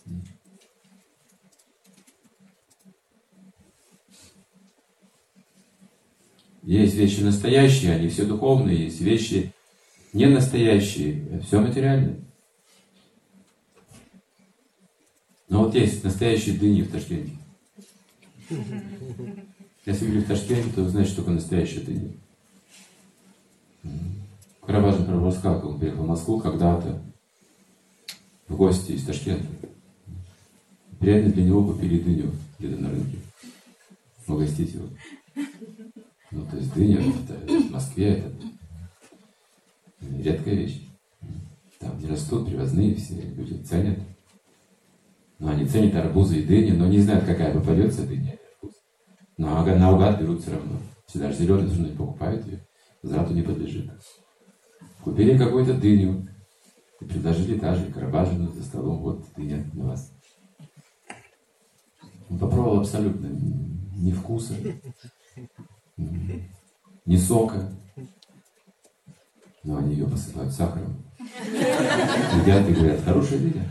Есть вещи настоящие, они все духовные, есть вещи не настоящие, все материальное. Но вот есть настоящие дыни в Ташкенте. Если вы были в Ташкенте, то вы знаете, что такое настоящая дыня. Карабаджан Прабху рассказал, как он приехал в Москву когда-то в гости из Ташкента. Приятно для него купили дыню где-то на рынке. Угостить его. Ну, то есть дыня это, в Москве это редкая вещь. Там не растут, привозные все, люди ценят. Ну, они ценят арбузы и дыни, но не знают, какая попадется дыня или арбуз. Но наугад берут все равно. Если даже зеленый тоже не покупают ее, возврату не подлежит. Купили какую-то дыню и предложили даже Карабаджану за столом, вот дыня на вас. Он попробовал абсолютно ни вкуса, ни сока. Но они ее посыпают сахаром. Едят и говорят, хорошая дыня.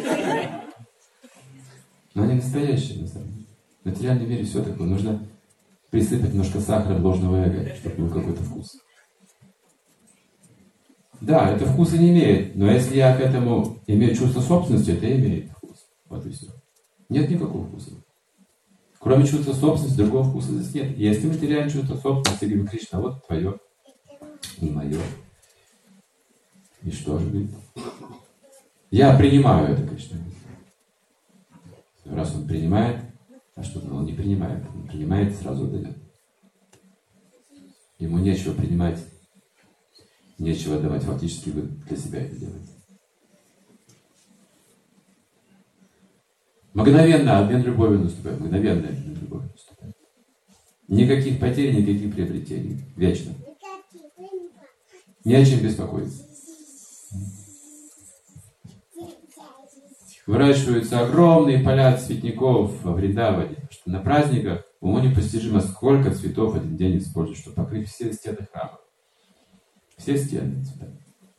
Но они настоящие, на самом деле. В материальном мире все такое. Нужно присыпать немножко сахара ложного эго, чтобы был какой-то вкус. Да, это вкуса не имеет, но если я к этому имею чувство собственности, это имеет вкус. Вот и все. Нет никакого вкуса. Кроме чувства собственности, другого вкуса здесь нет. Если материальное чувство собственности, говорим, Кришна, вот твое, не мое. И что же говорит? Я принимаю это, Кришна. Раз он принимает, а что он не принимает? Он принимает, сразу дает. Ему нечего принимать, нечего давать, фактически вы для себя это делаете. Мгновенно обмен любовью наступает, мгновенно обмен любовью наступает. Никаких потерь, никаких приобретений. Вечно. Не о чем беспокоиться. Выращиваются огромные поля цветников во Вриндаване, что на праздниках уму непостижимо, сколько цветов один день используют, чтобы покрыть все стены храма. Все стены цветами.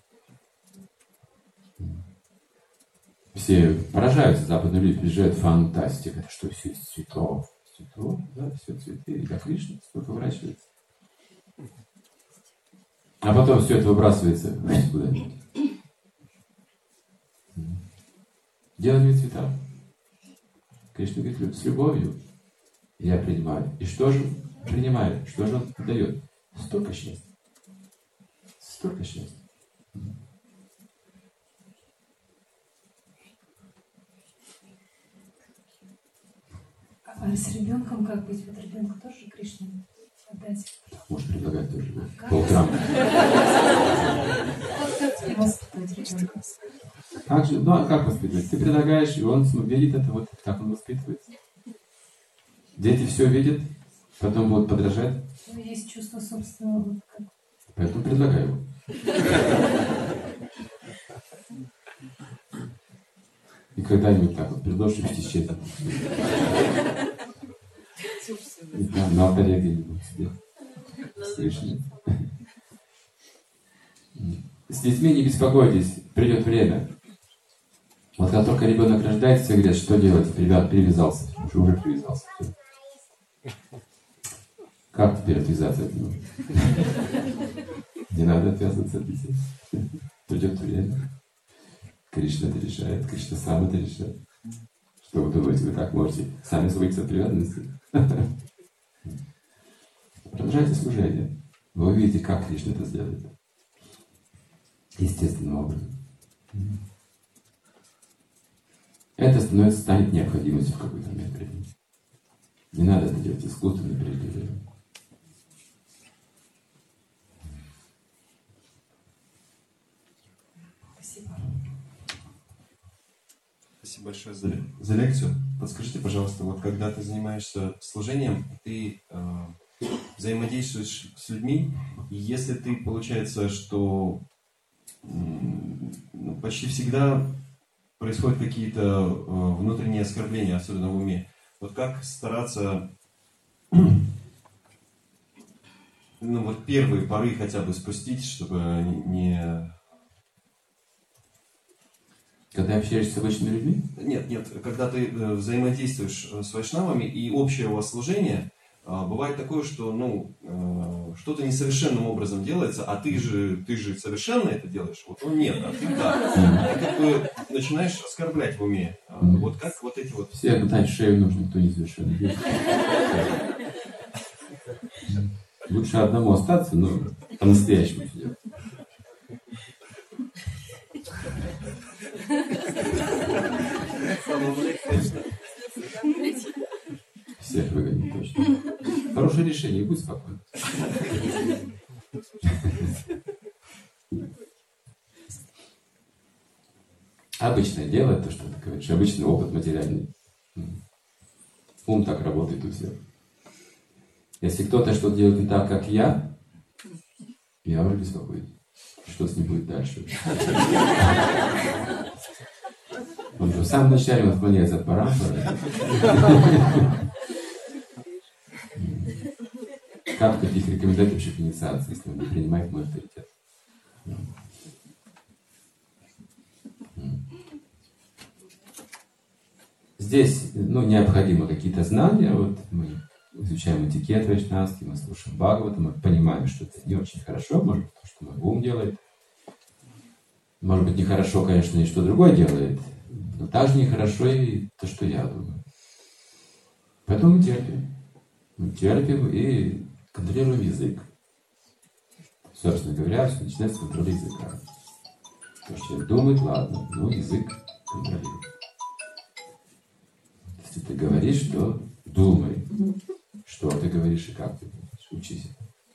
Все поражаются, западные люди приезжают, фантастика, это что, все из цветов? Цветов, да, все цветы, и до Кришны сколько выращивается. А потом все это выбрасывается куда-нибудь. Дело не в цветах. Кришна говорит, с любовью я принимаю. И что же принимает? Что же он дает? Столько счастья. Столько счастья. А с ребенком как быть? Вот ребенку тоже Кришне отдать? Может предлагать тоже, да? По утрам. Как воспитывать ребенка? Как же, ну а как воспитывать? Ты предлагаешь, и он видит это, вот как он воспитывается. Дети все видят, потом будут подражать. Ну, есть чувство собственного. Вот как... Поэтому предлагаю. И когда-нибудь так вот предложишь исчезнет. И там на алтаре где-нибудь сидеть. Слышали? С детьми не беспокойтесь, придет время. Вот когда только ребенок рождается, все говорят, что делать? Ребят, привязался. Уже, уже привязался. Все. Как теперь отвязаться от него? Не надо отвязываться от детей. Придет время. Кришна это решает, Кришна сам это решает. Что вы думаете, вы так можете сами освободиться от привязанности? Продолжайте служение. Вы увидите, как Кришна это сделает. Естественным образом. Это становится, станет необходимостью в какой-то момент времени. Не надо это делать искусственно прежде времени. Спасибо. Спасибо большое за, за лекцию. Подскажите, пожалуйста, вот когда ты занимаешься служением, ты э, взаимодействуешь с людьми, и если ты, получается, что э, ну, почти всегда происходят какие-то э, внутренние оскорбления, особенно в уме, вот как стараться ну, вот первые поры хотя бы спустить, чтобы не... Когда общаешься с обычными людьми? Нет, нет, когда ты э, взаимодействуешь с вайшнавами и общее у вас служение, э, бывает такое, что ну, э, что-то несовершенным образом делается, а ты же, ты же совершенно это делаешь, вот он нет, а ты да. Ты как бы начинаешь оскорблять в уме. Э, вот как вот эти вот... Все гнать шею нужно, кто несовершенный. Лучше одному остаться, но по-настоящему все делать. Всех выгоним точно. Хорошее решение, будь спокоен. Обычное дело, то, что ты говоришь, обычный опыт материальный. Ум так работает у всех. Если кто-то что-то делает не так, как я, я уже беспокоюсь. Что с ним будет дальше? Он в самом начале отклоняется от парампары. Как таких рекомендовать вообще к инициации, если он не принимает мой авторитет? Здесь ну, необходимы какие-то знания. Вот мы изучаем этикет вайшнавский, мы слушаем Бхагавата, мы понимаем, что это не очень хорошо, может быть, то, что мой ум делает. Может быть, нехорошо, конечно, и что другое делает, но также нехорошо и то, что я думаю. Поэтому мы терпим. Мы терпим и контролируем язык. Собственно говоря, все начинается с контроля языка. То, что человек думает, ладно, но язык контролирует. Если ты говоришь, то думай, что ты говоришь и как ты говоришь. Учись.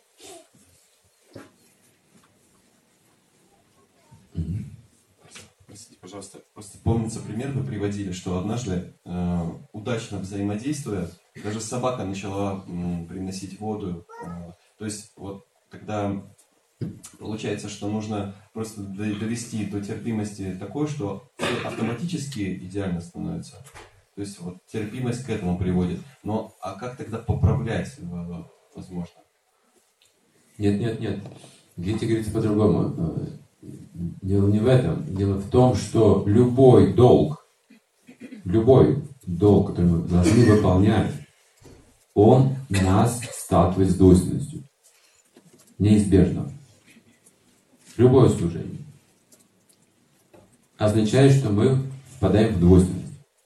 Простите, пожалуйста, просто помнится пример, вы приводили, что однажды, э, удачно взаимодействуя, даже собака начала м, приносить воду. Э, то есть, вот тогда получается, что нужно просто довести до терпимости такой, что автоматически идеально становится. То есть, вот терпимость к этому приводит. Но, а как тогда поправлять возможно? Нет, нет, нет. В Гите говорится по-другому. Дело не в этом. Дело в том, что любой долг, любой долг, который мы должны выполнять, он нас сталкивает с двойственностью. Неизбежно. Любое служение означает, что мы впадаем в двойственность.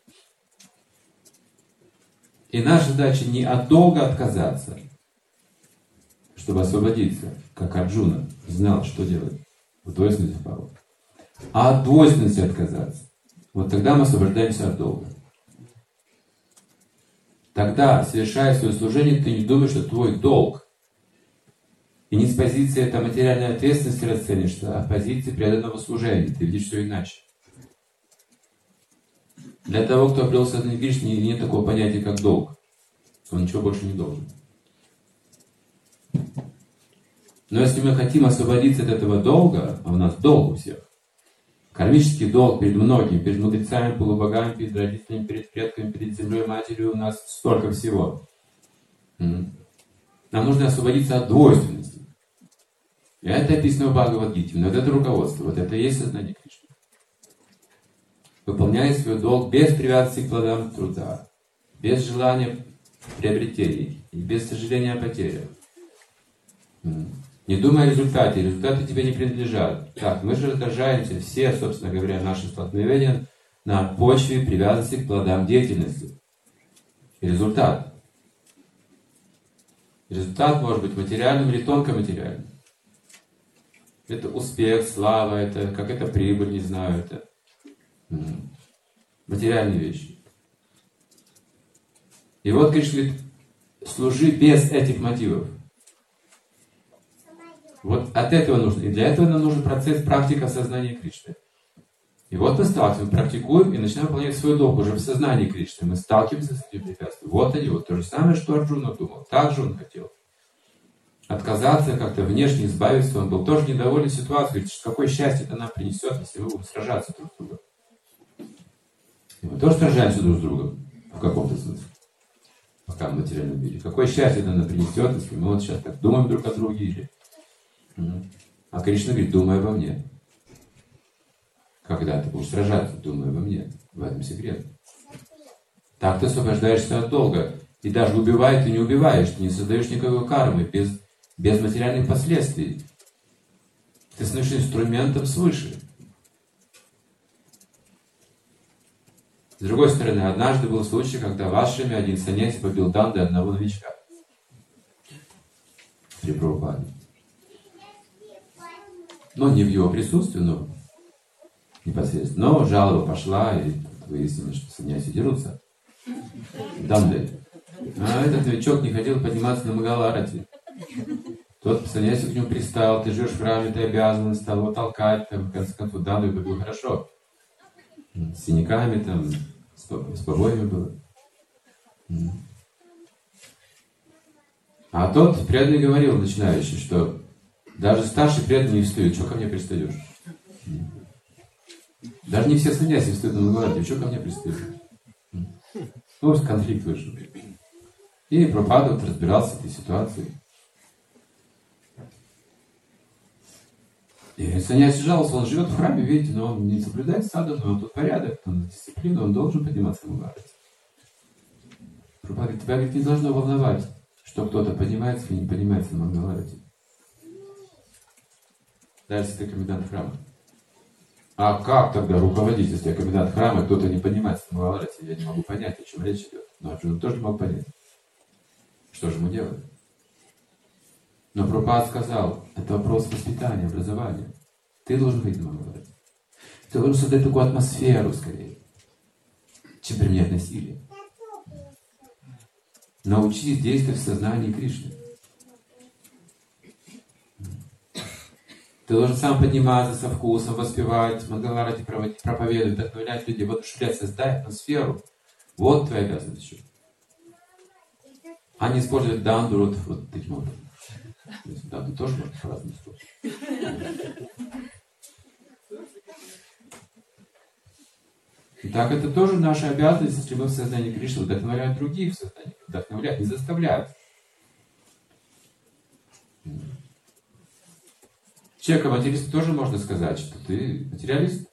И наша задача не от долга отказаться, чтобы освободиться, как Арджуна знал, что делать. В двойственности впал. А от двойственности отказаться. Вот тогда мы освобождаемся от долга. Тогда, совершая свое служение, ты не думаешь, что твой долг. И не с позиции это материальной ответственности расценишься, а с позиции преданного служения. Ты видишь все иначе. Для того, кто обрел сознание Кришны, нет такого понятия, как долг. Он ничего больше не должен. Но если мы хотим освободиться от этого долга, а у нас долг у всех, кармический долг перед многими, перед мудрецами, полубогами, перед родителями, перед предками, перед землей, матерью, у нас столько всего. Нам нужно освободиться от двойственности. И это описано в Бхагавад-гите. Но вот это руководство, вот это и есть сознание Кришны. Выполняя свой долг без привязанности к плодам труда, без желания приобретений, и без сожаления о потерях. Не думай о результате, результаты тебе не принадлежат. Так, мы же отражаемся, все, собственно говоря, наши столкновения на почве привязанности к плодам деятельности. И результат. Результат может быть материальным или тонко материальным. Это успех, слава, это какая-то прибыль, не знаю, это материальные вещи. И вот Кришна говорит, служи без этих мотивов. Вот от этого нужно. И для этого нам нужен процесс практика сознания Кришны. И вот мы сталкиваемся, практикуем и начинаем выполнять свой долг уже в сознании Кришны. Мы сталкиваемся с этим препятствием. Вот они, вот то же самое, что Арджуна думал. Так же он хотел. Отказаться, как-то внешне избавиться. Он был тоже недоволен ситуацией. Говорит, какое счастье это нам принесет, если мы будем сражаться друг с другом. И мы тоже сражаемся друг с другом. В каком-то смысле. Пока в материальном мире. Какое счастье это нам принесет, если мы вот сейчас так думаем друг о друге. Или... А Кришна говорит, думай обо мне. Когда ты будешь сражаться, думай обо мне. В этом секрет. Так ты освобождаешься от долга. И даже убивая, ты не убиваешь, ты не создаешь никакой кармы, без, без материальных последствий. Ты становишься инструментом свыше. С другой стороны, однажды был случай, когда в ашраме один саньяси побил данды одного новичка. При Прабхупаде. Но не в его присутствии, но непосредственно. Но жалоба пошла, и выяснилось, что саньяси дерутся. Данды. А этот новичок не хотел подниматься на Мангаларати. Тот саньяси к нему пристал, ты живешь в храме, ты обязан, стал его толкать, там, в конце концов, данду это было хорошо. С синяками, там, с побоями было. А тот преданный говорил, начинающий, что даже старший преданный не встает, что ко мне пристаешь? Даже не все саньяси встают на Мангаларати, что ко мне пристаешь? Ну, конфликт вышел. И Прабхупада вот разбирался в этой ситуации. И саньяси жаловался, он живет в храме, видите, но он не соблюдает садану, он тут порядок, он дисциплину, он должен подниматься на Мангаларати. Прабхупада говорит, тебя говорит, не должно волновать, что кто-то поднимается или не поднимается на Мангаларати. Даже если ты комендант храма. А как тогда руководить, если я комендант храма, кто-то не поднимается на Мангаларати? Я не могу понять, о чем речь идет. Но Арджуна тоже не мог понять. Что же ему делать? Но Прабхупада сказал, это вопрос воспитания, образования. Ты должен выйти на Мангаларати. Ты должен создать такую атмосферу, скорее, чем применять насилие. Научись действовать в сознании Кришны. Ты должен сам подниматься со вкусом, воспевать, Мангаларати проводить, проповедовать, вдохновлять людей, воодушевлять, создать атмосферу. Вот твоя обязанность еще. А не использовать данду вот, вот таким образом. Данду тоже можно по-разному использовать. Итак, это тоже наша обязанность, если мы в сознании Кришны вдохновляем других в сознании. Вдохновлять, не заставлять. Человека-материалист тоже можно сказать, что ты материалист.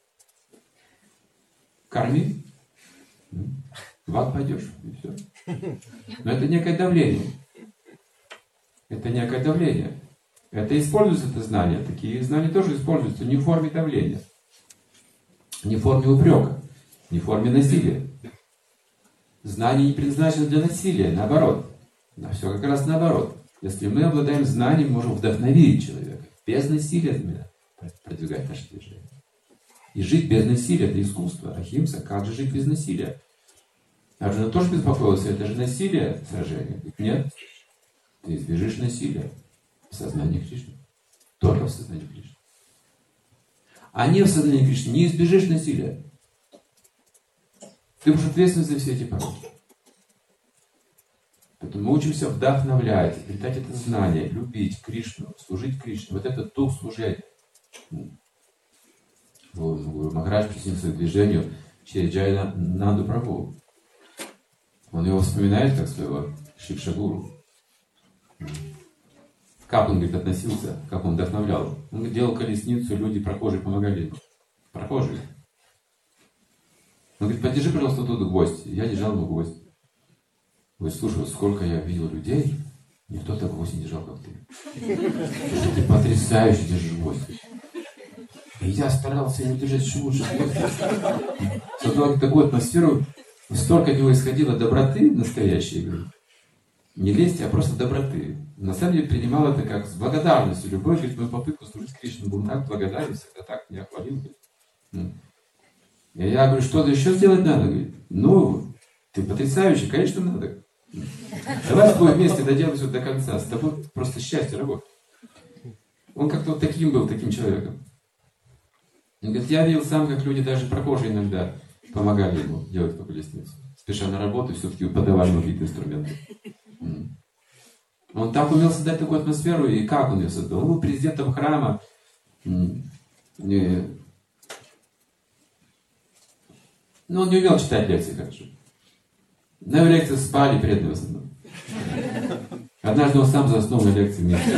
Корми. В ад пойдешь, и все. Но это некое давление. Это некое давление. Это используется, это знание. Такие знания тоже используются не в форме давления, не в форме упрека, не в форме насилия. Знание не предназначено для насилия, наоборот. Но все как раз наоборот. Если мы обладаем знанием, мы можем вдохновить человека. Без насилия продвигать наше движение. И жить без насилия – это искусство. Ахимса, как же жить без насилия? Арджуна тоже беспокоился, это же насилие сражение. Нет, ты избежишь насилия в сознании Кришны. Только в сознании Кришны. А не в сознании Кришны не избежишь насилия. Ты будешь ответственен за все эти пороки. Поэтому мы учимся вдохновлять, обретать это знание, любить Кришну, служить Кришне. Вот этот дух служения. Махарадж присоединился к движению через Джайна Нанду Прабху. Он его вспоминает как своего Шикшагуру. Как он, говорит, относился, как он вдохновлял. Он делал колесницу, люди, прохожие помогали ему. Прохожие. Он говорит, подержи, пожалуйста, тут гвоздь. Я держал ему гвоздь. Вы слушай, сколько я видел людей, никто так гвоздь не держал, как ты. Слушай, ты потрясающе держишь гвоздь. И я старался его держать еще лучше. Создал такую атмосферу, столько от него исходило доброты настоящей, говорю. Не лести, а просто доброты. На самом деле принимал это как с благодарностью. Любой, говорит, мою попытку служить Кришне был так благодарен, всегда так меня хвалил. Говорит. И я говорю, что-то еще сделать надо? Говорит, ну, ты потрясающий, конечно, надо. Давай с тобой вместе доделать все до конца. С тобой просто счастье работает. Он как-то вот таким был, таким человеком. Он говорит, я видел сам, как люди, даже прохожие иногда помогали ему делать по колесницу. Спеша на работу, все-таки подавали ему какие-то инструменты. Он так умел создать такую атмосферу, и как он ее создал? Он был президентом храма. Но он не умел читать лекции хорошо. На его лекциях спали преданные в основном. Однажды он сам заснул на лекции вместе.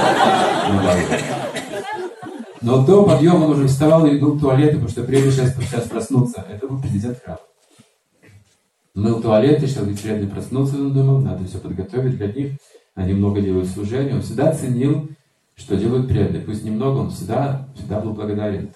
Но до подъема он уже вставал и идул в туалет, потому что прежде сейчас, сейчас проснуться. Это был президент храма. Мыл туалет, сейчас преданные проснуться, он думал, надо все подготовить для них. Они много делают служения. Он всегда ценил, что делают преданные. Пусть немного, он всегда, всегда был благодарен.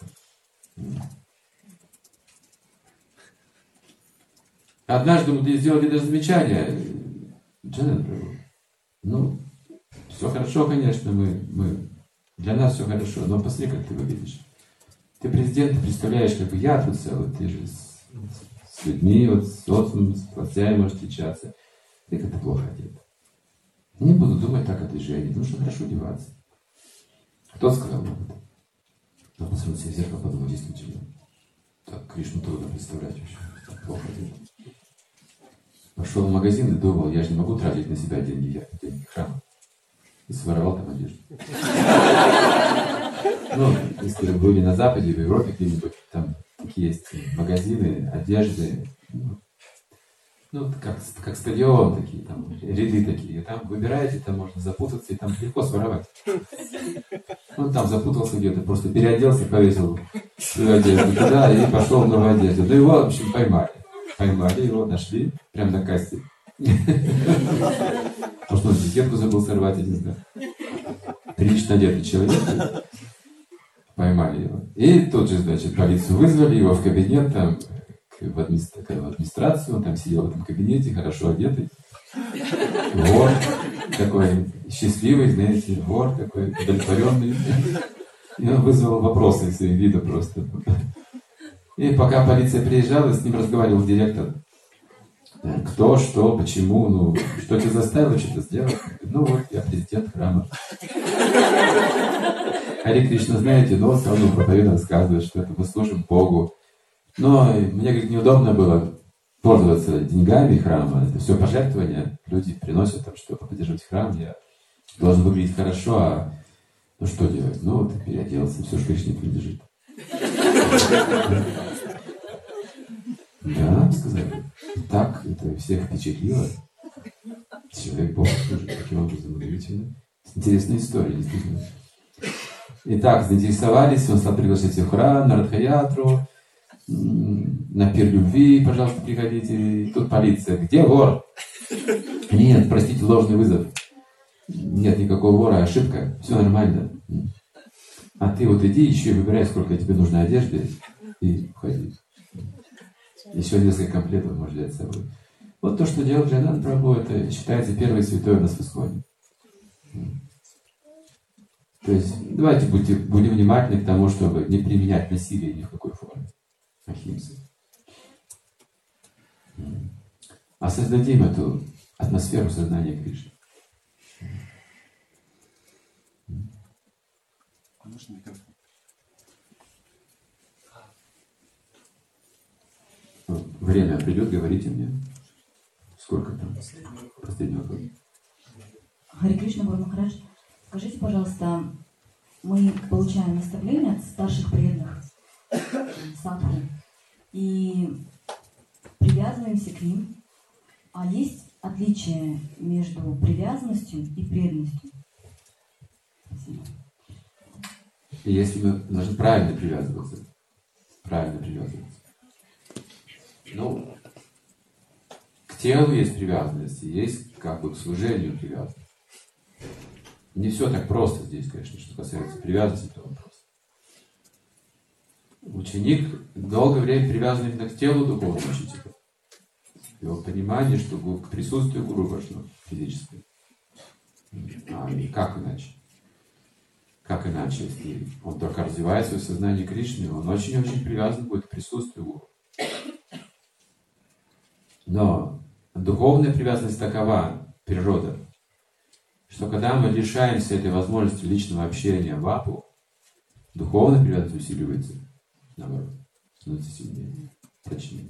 Однажды мы сделали даже замечание. Джанат Прабху, ну, все хорошо, конечно, мы, мы, для нас все хорошо, но посмотри, как ты выглядишь. Ты президент, ты представляешь, как бы я тут целый, ты же с, с людьми, вот, с социумом, с властями можешь встречаться. Ты как-то плохо одет. Не буду думать так о движении, нужно хорошо одеваться. Кто сказал нам это? Он посмотрел себе в зеркало, подумал, действительно. Так, Кришну трудно представлять вообще, так плохо одет. Пошел в магазин и думал, я же не могу тратить на себя деньги, я деньги храма. И своровал там одежду. Ну, если вы были на Западе, в Европе где-нибудь, там такие есть магазины, одежды, ну, как, как стадион, такие там ряды такие. Там выбираете, там можно запутаться, и там легко своровать. Он там запутался где-то, просто переоделся, повесил свою одежду туда и пошел в новую одежду. Ну, его, в общем, поймали. Поймали его, нашли, прямо на кассе. Потому что он этикетку забыл сорвать, я не знаю. Прилично одетый человек. Поймали его. И тут же, значит, полицию вызвали, его в кабинет, там, в администрацию, он там сидел в этом кабинете, хорошо одетый. Вор такой счастливый, знаете, вор такой удовлетворенный. И он вызвал вопросы из своего вида просто. И пока полиция приезжала, с ним разговаривал директор. Кто, что, почему, ну, что тебя заставило что-то сделать? Ну вот, я президент храма. Харе Кришна, знаете, но он все равно проповедно рассказывает, что это мы служим Богу. Но мне, говорит, неудобно было пользоваться деньгами храма. Это все пожертвования. Люди приносят там, чтобы поддерживать храм. Я должен выглядеть хорошо, а ну что делать? Ну вот, переоделся, все же Кришне принадлежит. Да, сказали. Так, это всех впечатлило. Человек Бог служит таким образом удивительно. Интересная история, действительно. Итак, заинтересовались, он стал приглашать всех в храм, на Радхаятру, на пир любви, пожалуйста, приходите. И тут полиция. Где вор? Нет, простите, ложный вызов. Нет никакого вора, ошибка. Все нормально. А ты вот иди еще и выбирай, сколько тебе нужно одежды, и уходи. Еще несколько комплектов можешь взять с собой. Вот то, что делал Джайнат Прабху, это считается первый святой у нас в исходе. То есть давайте будьте, будем внимательны к тому, чтобы не применять насилие ни в какой форме. Ахимса. А создадим эту атмосферу сознания Кришны. Время придет, говорите мне. Сколько там? Последний вопрос. Харе Кришна, Гуру Махарадж, скажите, пожалуйста, мы получаем наставления от старших преданных садху и привязываемся к ним. А есть отличие между привязанностью и преданностью? Спасибо. Если мы должны правильно привязываться, правильно привязываться. Ну, к телу есть привязанность, и есть как бы к служению привязанность. Не все так просто здесь, конечно, что касается привязанности этого вопроса. Ученик долгое время привязан именно к телу духовного учителя. Его понимание, что к присутствию гуру важно физическое. А как иначе? Как иначе, если он только развивает свое сознание Кришны, он очень-очень привязан будет к присутствию гуру. Но духовная привязанность такова, природа, что когда мы лишаемся этой возможности личного общения в апу, духовная привязанность усиливается, наоборот, становится сильнее, прочнее.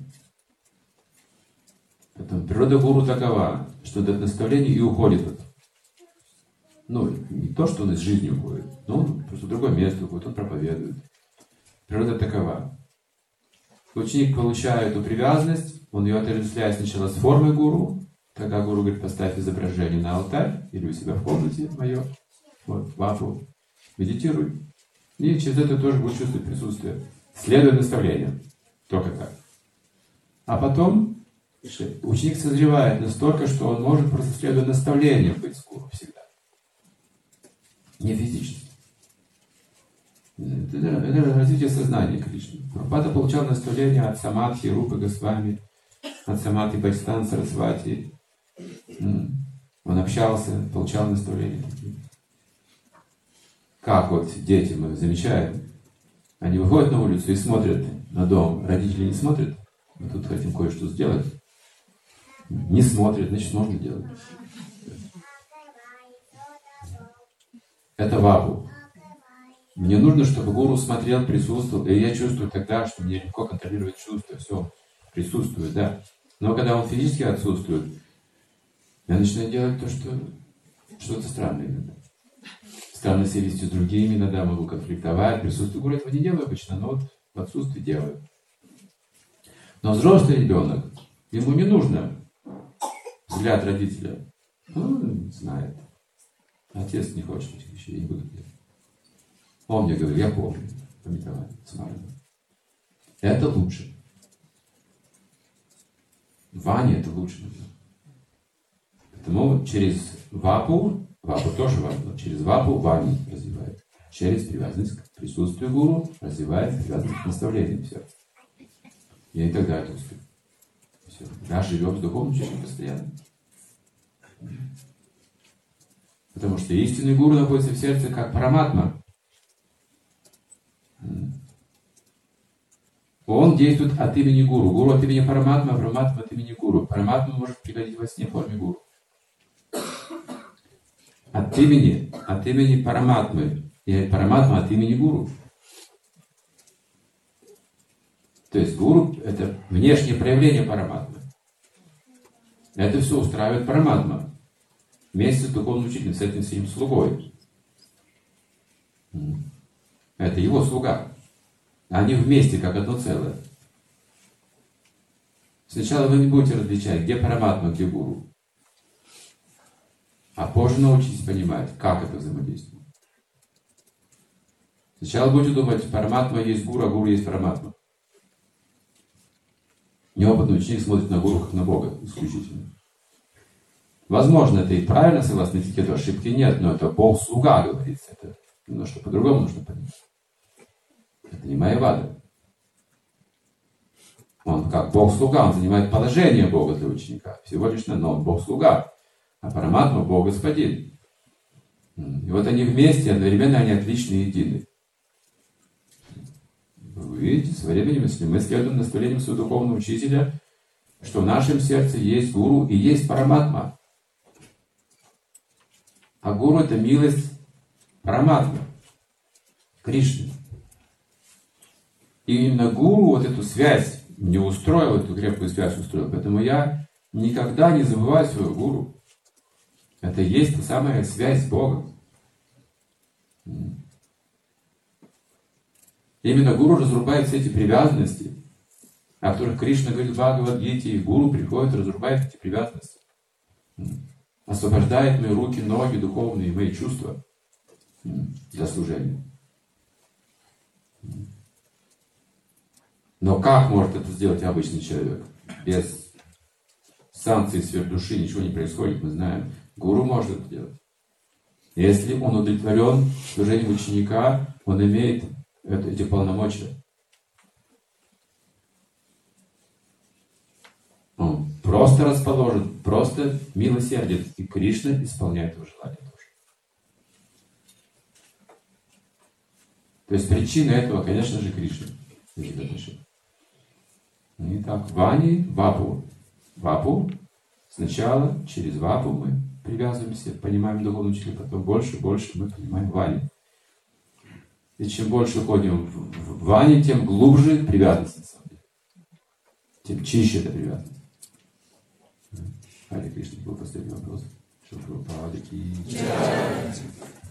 Поэтому природа гуру такова, что дает наставление и уходит в это. Ну, не то, что он из жизни уходит, но он просто в другое место уходит, он проповедует. Природа такова. Ученик получает эту привязанность, он ее отождествляет сначала с формой гуру, когда гуру говорит, поставь изображение на алтарь, или у себя в комнате мое, вот, вапу, медитируй. И через это тоже будет чувствовать присутствие. Следуя наставлениям. Только так. А потом ученик созревает настолько, что он может просто следуя наставлениям быть с гуру всегда. Не физически. Это, это развитие сознания Кришны. Прабхупада получал наставления от Самадхи, Рупы Госвами, от Самадхи Бхактистан Сарасвати. Он общался, получал наставления. Как вот дети мы замечаем, они выходят на улицу и смотрят на дом, родители не смотрят, мы тут хотим кое-что сделать. Не смотрят, значит можно делать. Это вапу. Мне нужно, чтобы гуру смотрел, присутствовал, и я чувствую тогда, что мне легко контролировать чувства, все, присутствует, да. Но когда он физически отсутствует, я начинаю делать то, что что-то странное иногда. Странно себя вести с другими, иногда могу конфликтовать, присутствие гуру этого не делаю обычно, но вот в отсутствии делаю. Но взрослый ребенок, ему не нужно взгляд родителя. Он знает. Отец не хочет этих вещей, я не буду делать. Он мне говорит, я помню, пометовать, смотрю. Это лучше. Ваня это лучше. Поэтому через вапу, вапу тоже важно, через вапу вани развивает. Через привязанность к присутствию гуру развивает привязанность к наставлениям в сердце. И тогда это успех. Все. Да, живем с духовным учителем постоянно. Потому что истинный гуру находится в сердце как параматма. Он действует от имени гуру. Гуру от имени параматма, параматма от имени гуру. Параматма может приходить во сне в форме гуру. От имени, от имени параматмы. И параматма от имени гуру. То есть гуру — это внешнее проявление параматмы. Это все устраивает параматма. Вместе с духовным учителем, с этим своим слугой. Это его слуга. Они вместе, как одно целое. Сначала вы не будете различать, где параматма, где гуру. А позже научитесь понимать, как это взаимодействует. Сначала будете думать, параматма есть гуру, а гуру есть параматма. Неопытный ученик смотрит на гуру как на Бога исключительно. Возможно, это и правильно, согласно этикету, ошибки нет, но это Бог-слуга, говорится. Это немножко по-другому нужно понять. Это не Майявада. Он как Бог-слуга, он занимает положение Бога для ученика. Всего лишь, но он Бог-слуга. А Параматма — Бог-господин. И вот они вместе, одновременно они отличны и едины. Вы видите, со временем, если мы следуем наставлениям своего духовного учителя, что в нашем сердце есть гуру и есть Параматма. А гуру — это милость Параматмы, Кришны. И именно гуру вот эту связь не устроил, эту крепкую связь устроил. Поэтому я никогда не забываю своего гуру. Это и есть та самая связь с Богом. Именно гуру разрубает все эти привязанности, о которых Кришна говорит в Бхагавад-гите, и гуру приходит, разрубает эти привязанности. Освобождает мои руки, ноги, духовные, мои чувства для служения. Но как может это сделать обычный человек? Без санкции сверхдуши, ничего не происходит, мы знаем. Гуру может это делать. Если он удовлетворен служением ученика, он имеет это, эти полномочия. Он просто расположен, просто милосерден, и Кришна исполняет его желание тоже. То есть причина этого, конечно же, Кришна. Итак, Вани, Вапу. Вапу. Сначала через Вапу мы привязываемся, понимаем духовного учителя, потом больше, больше мы понимаем Вани. И чем больше уходим в, в Вани, тем глубже привязанность на самом деле. Тем чище эта привязанность. Харе Кришна, был последний вопрос. Шри Прабхупада ки джай.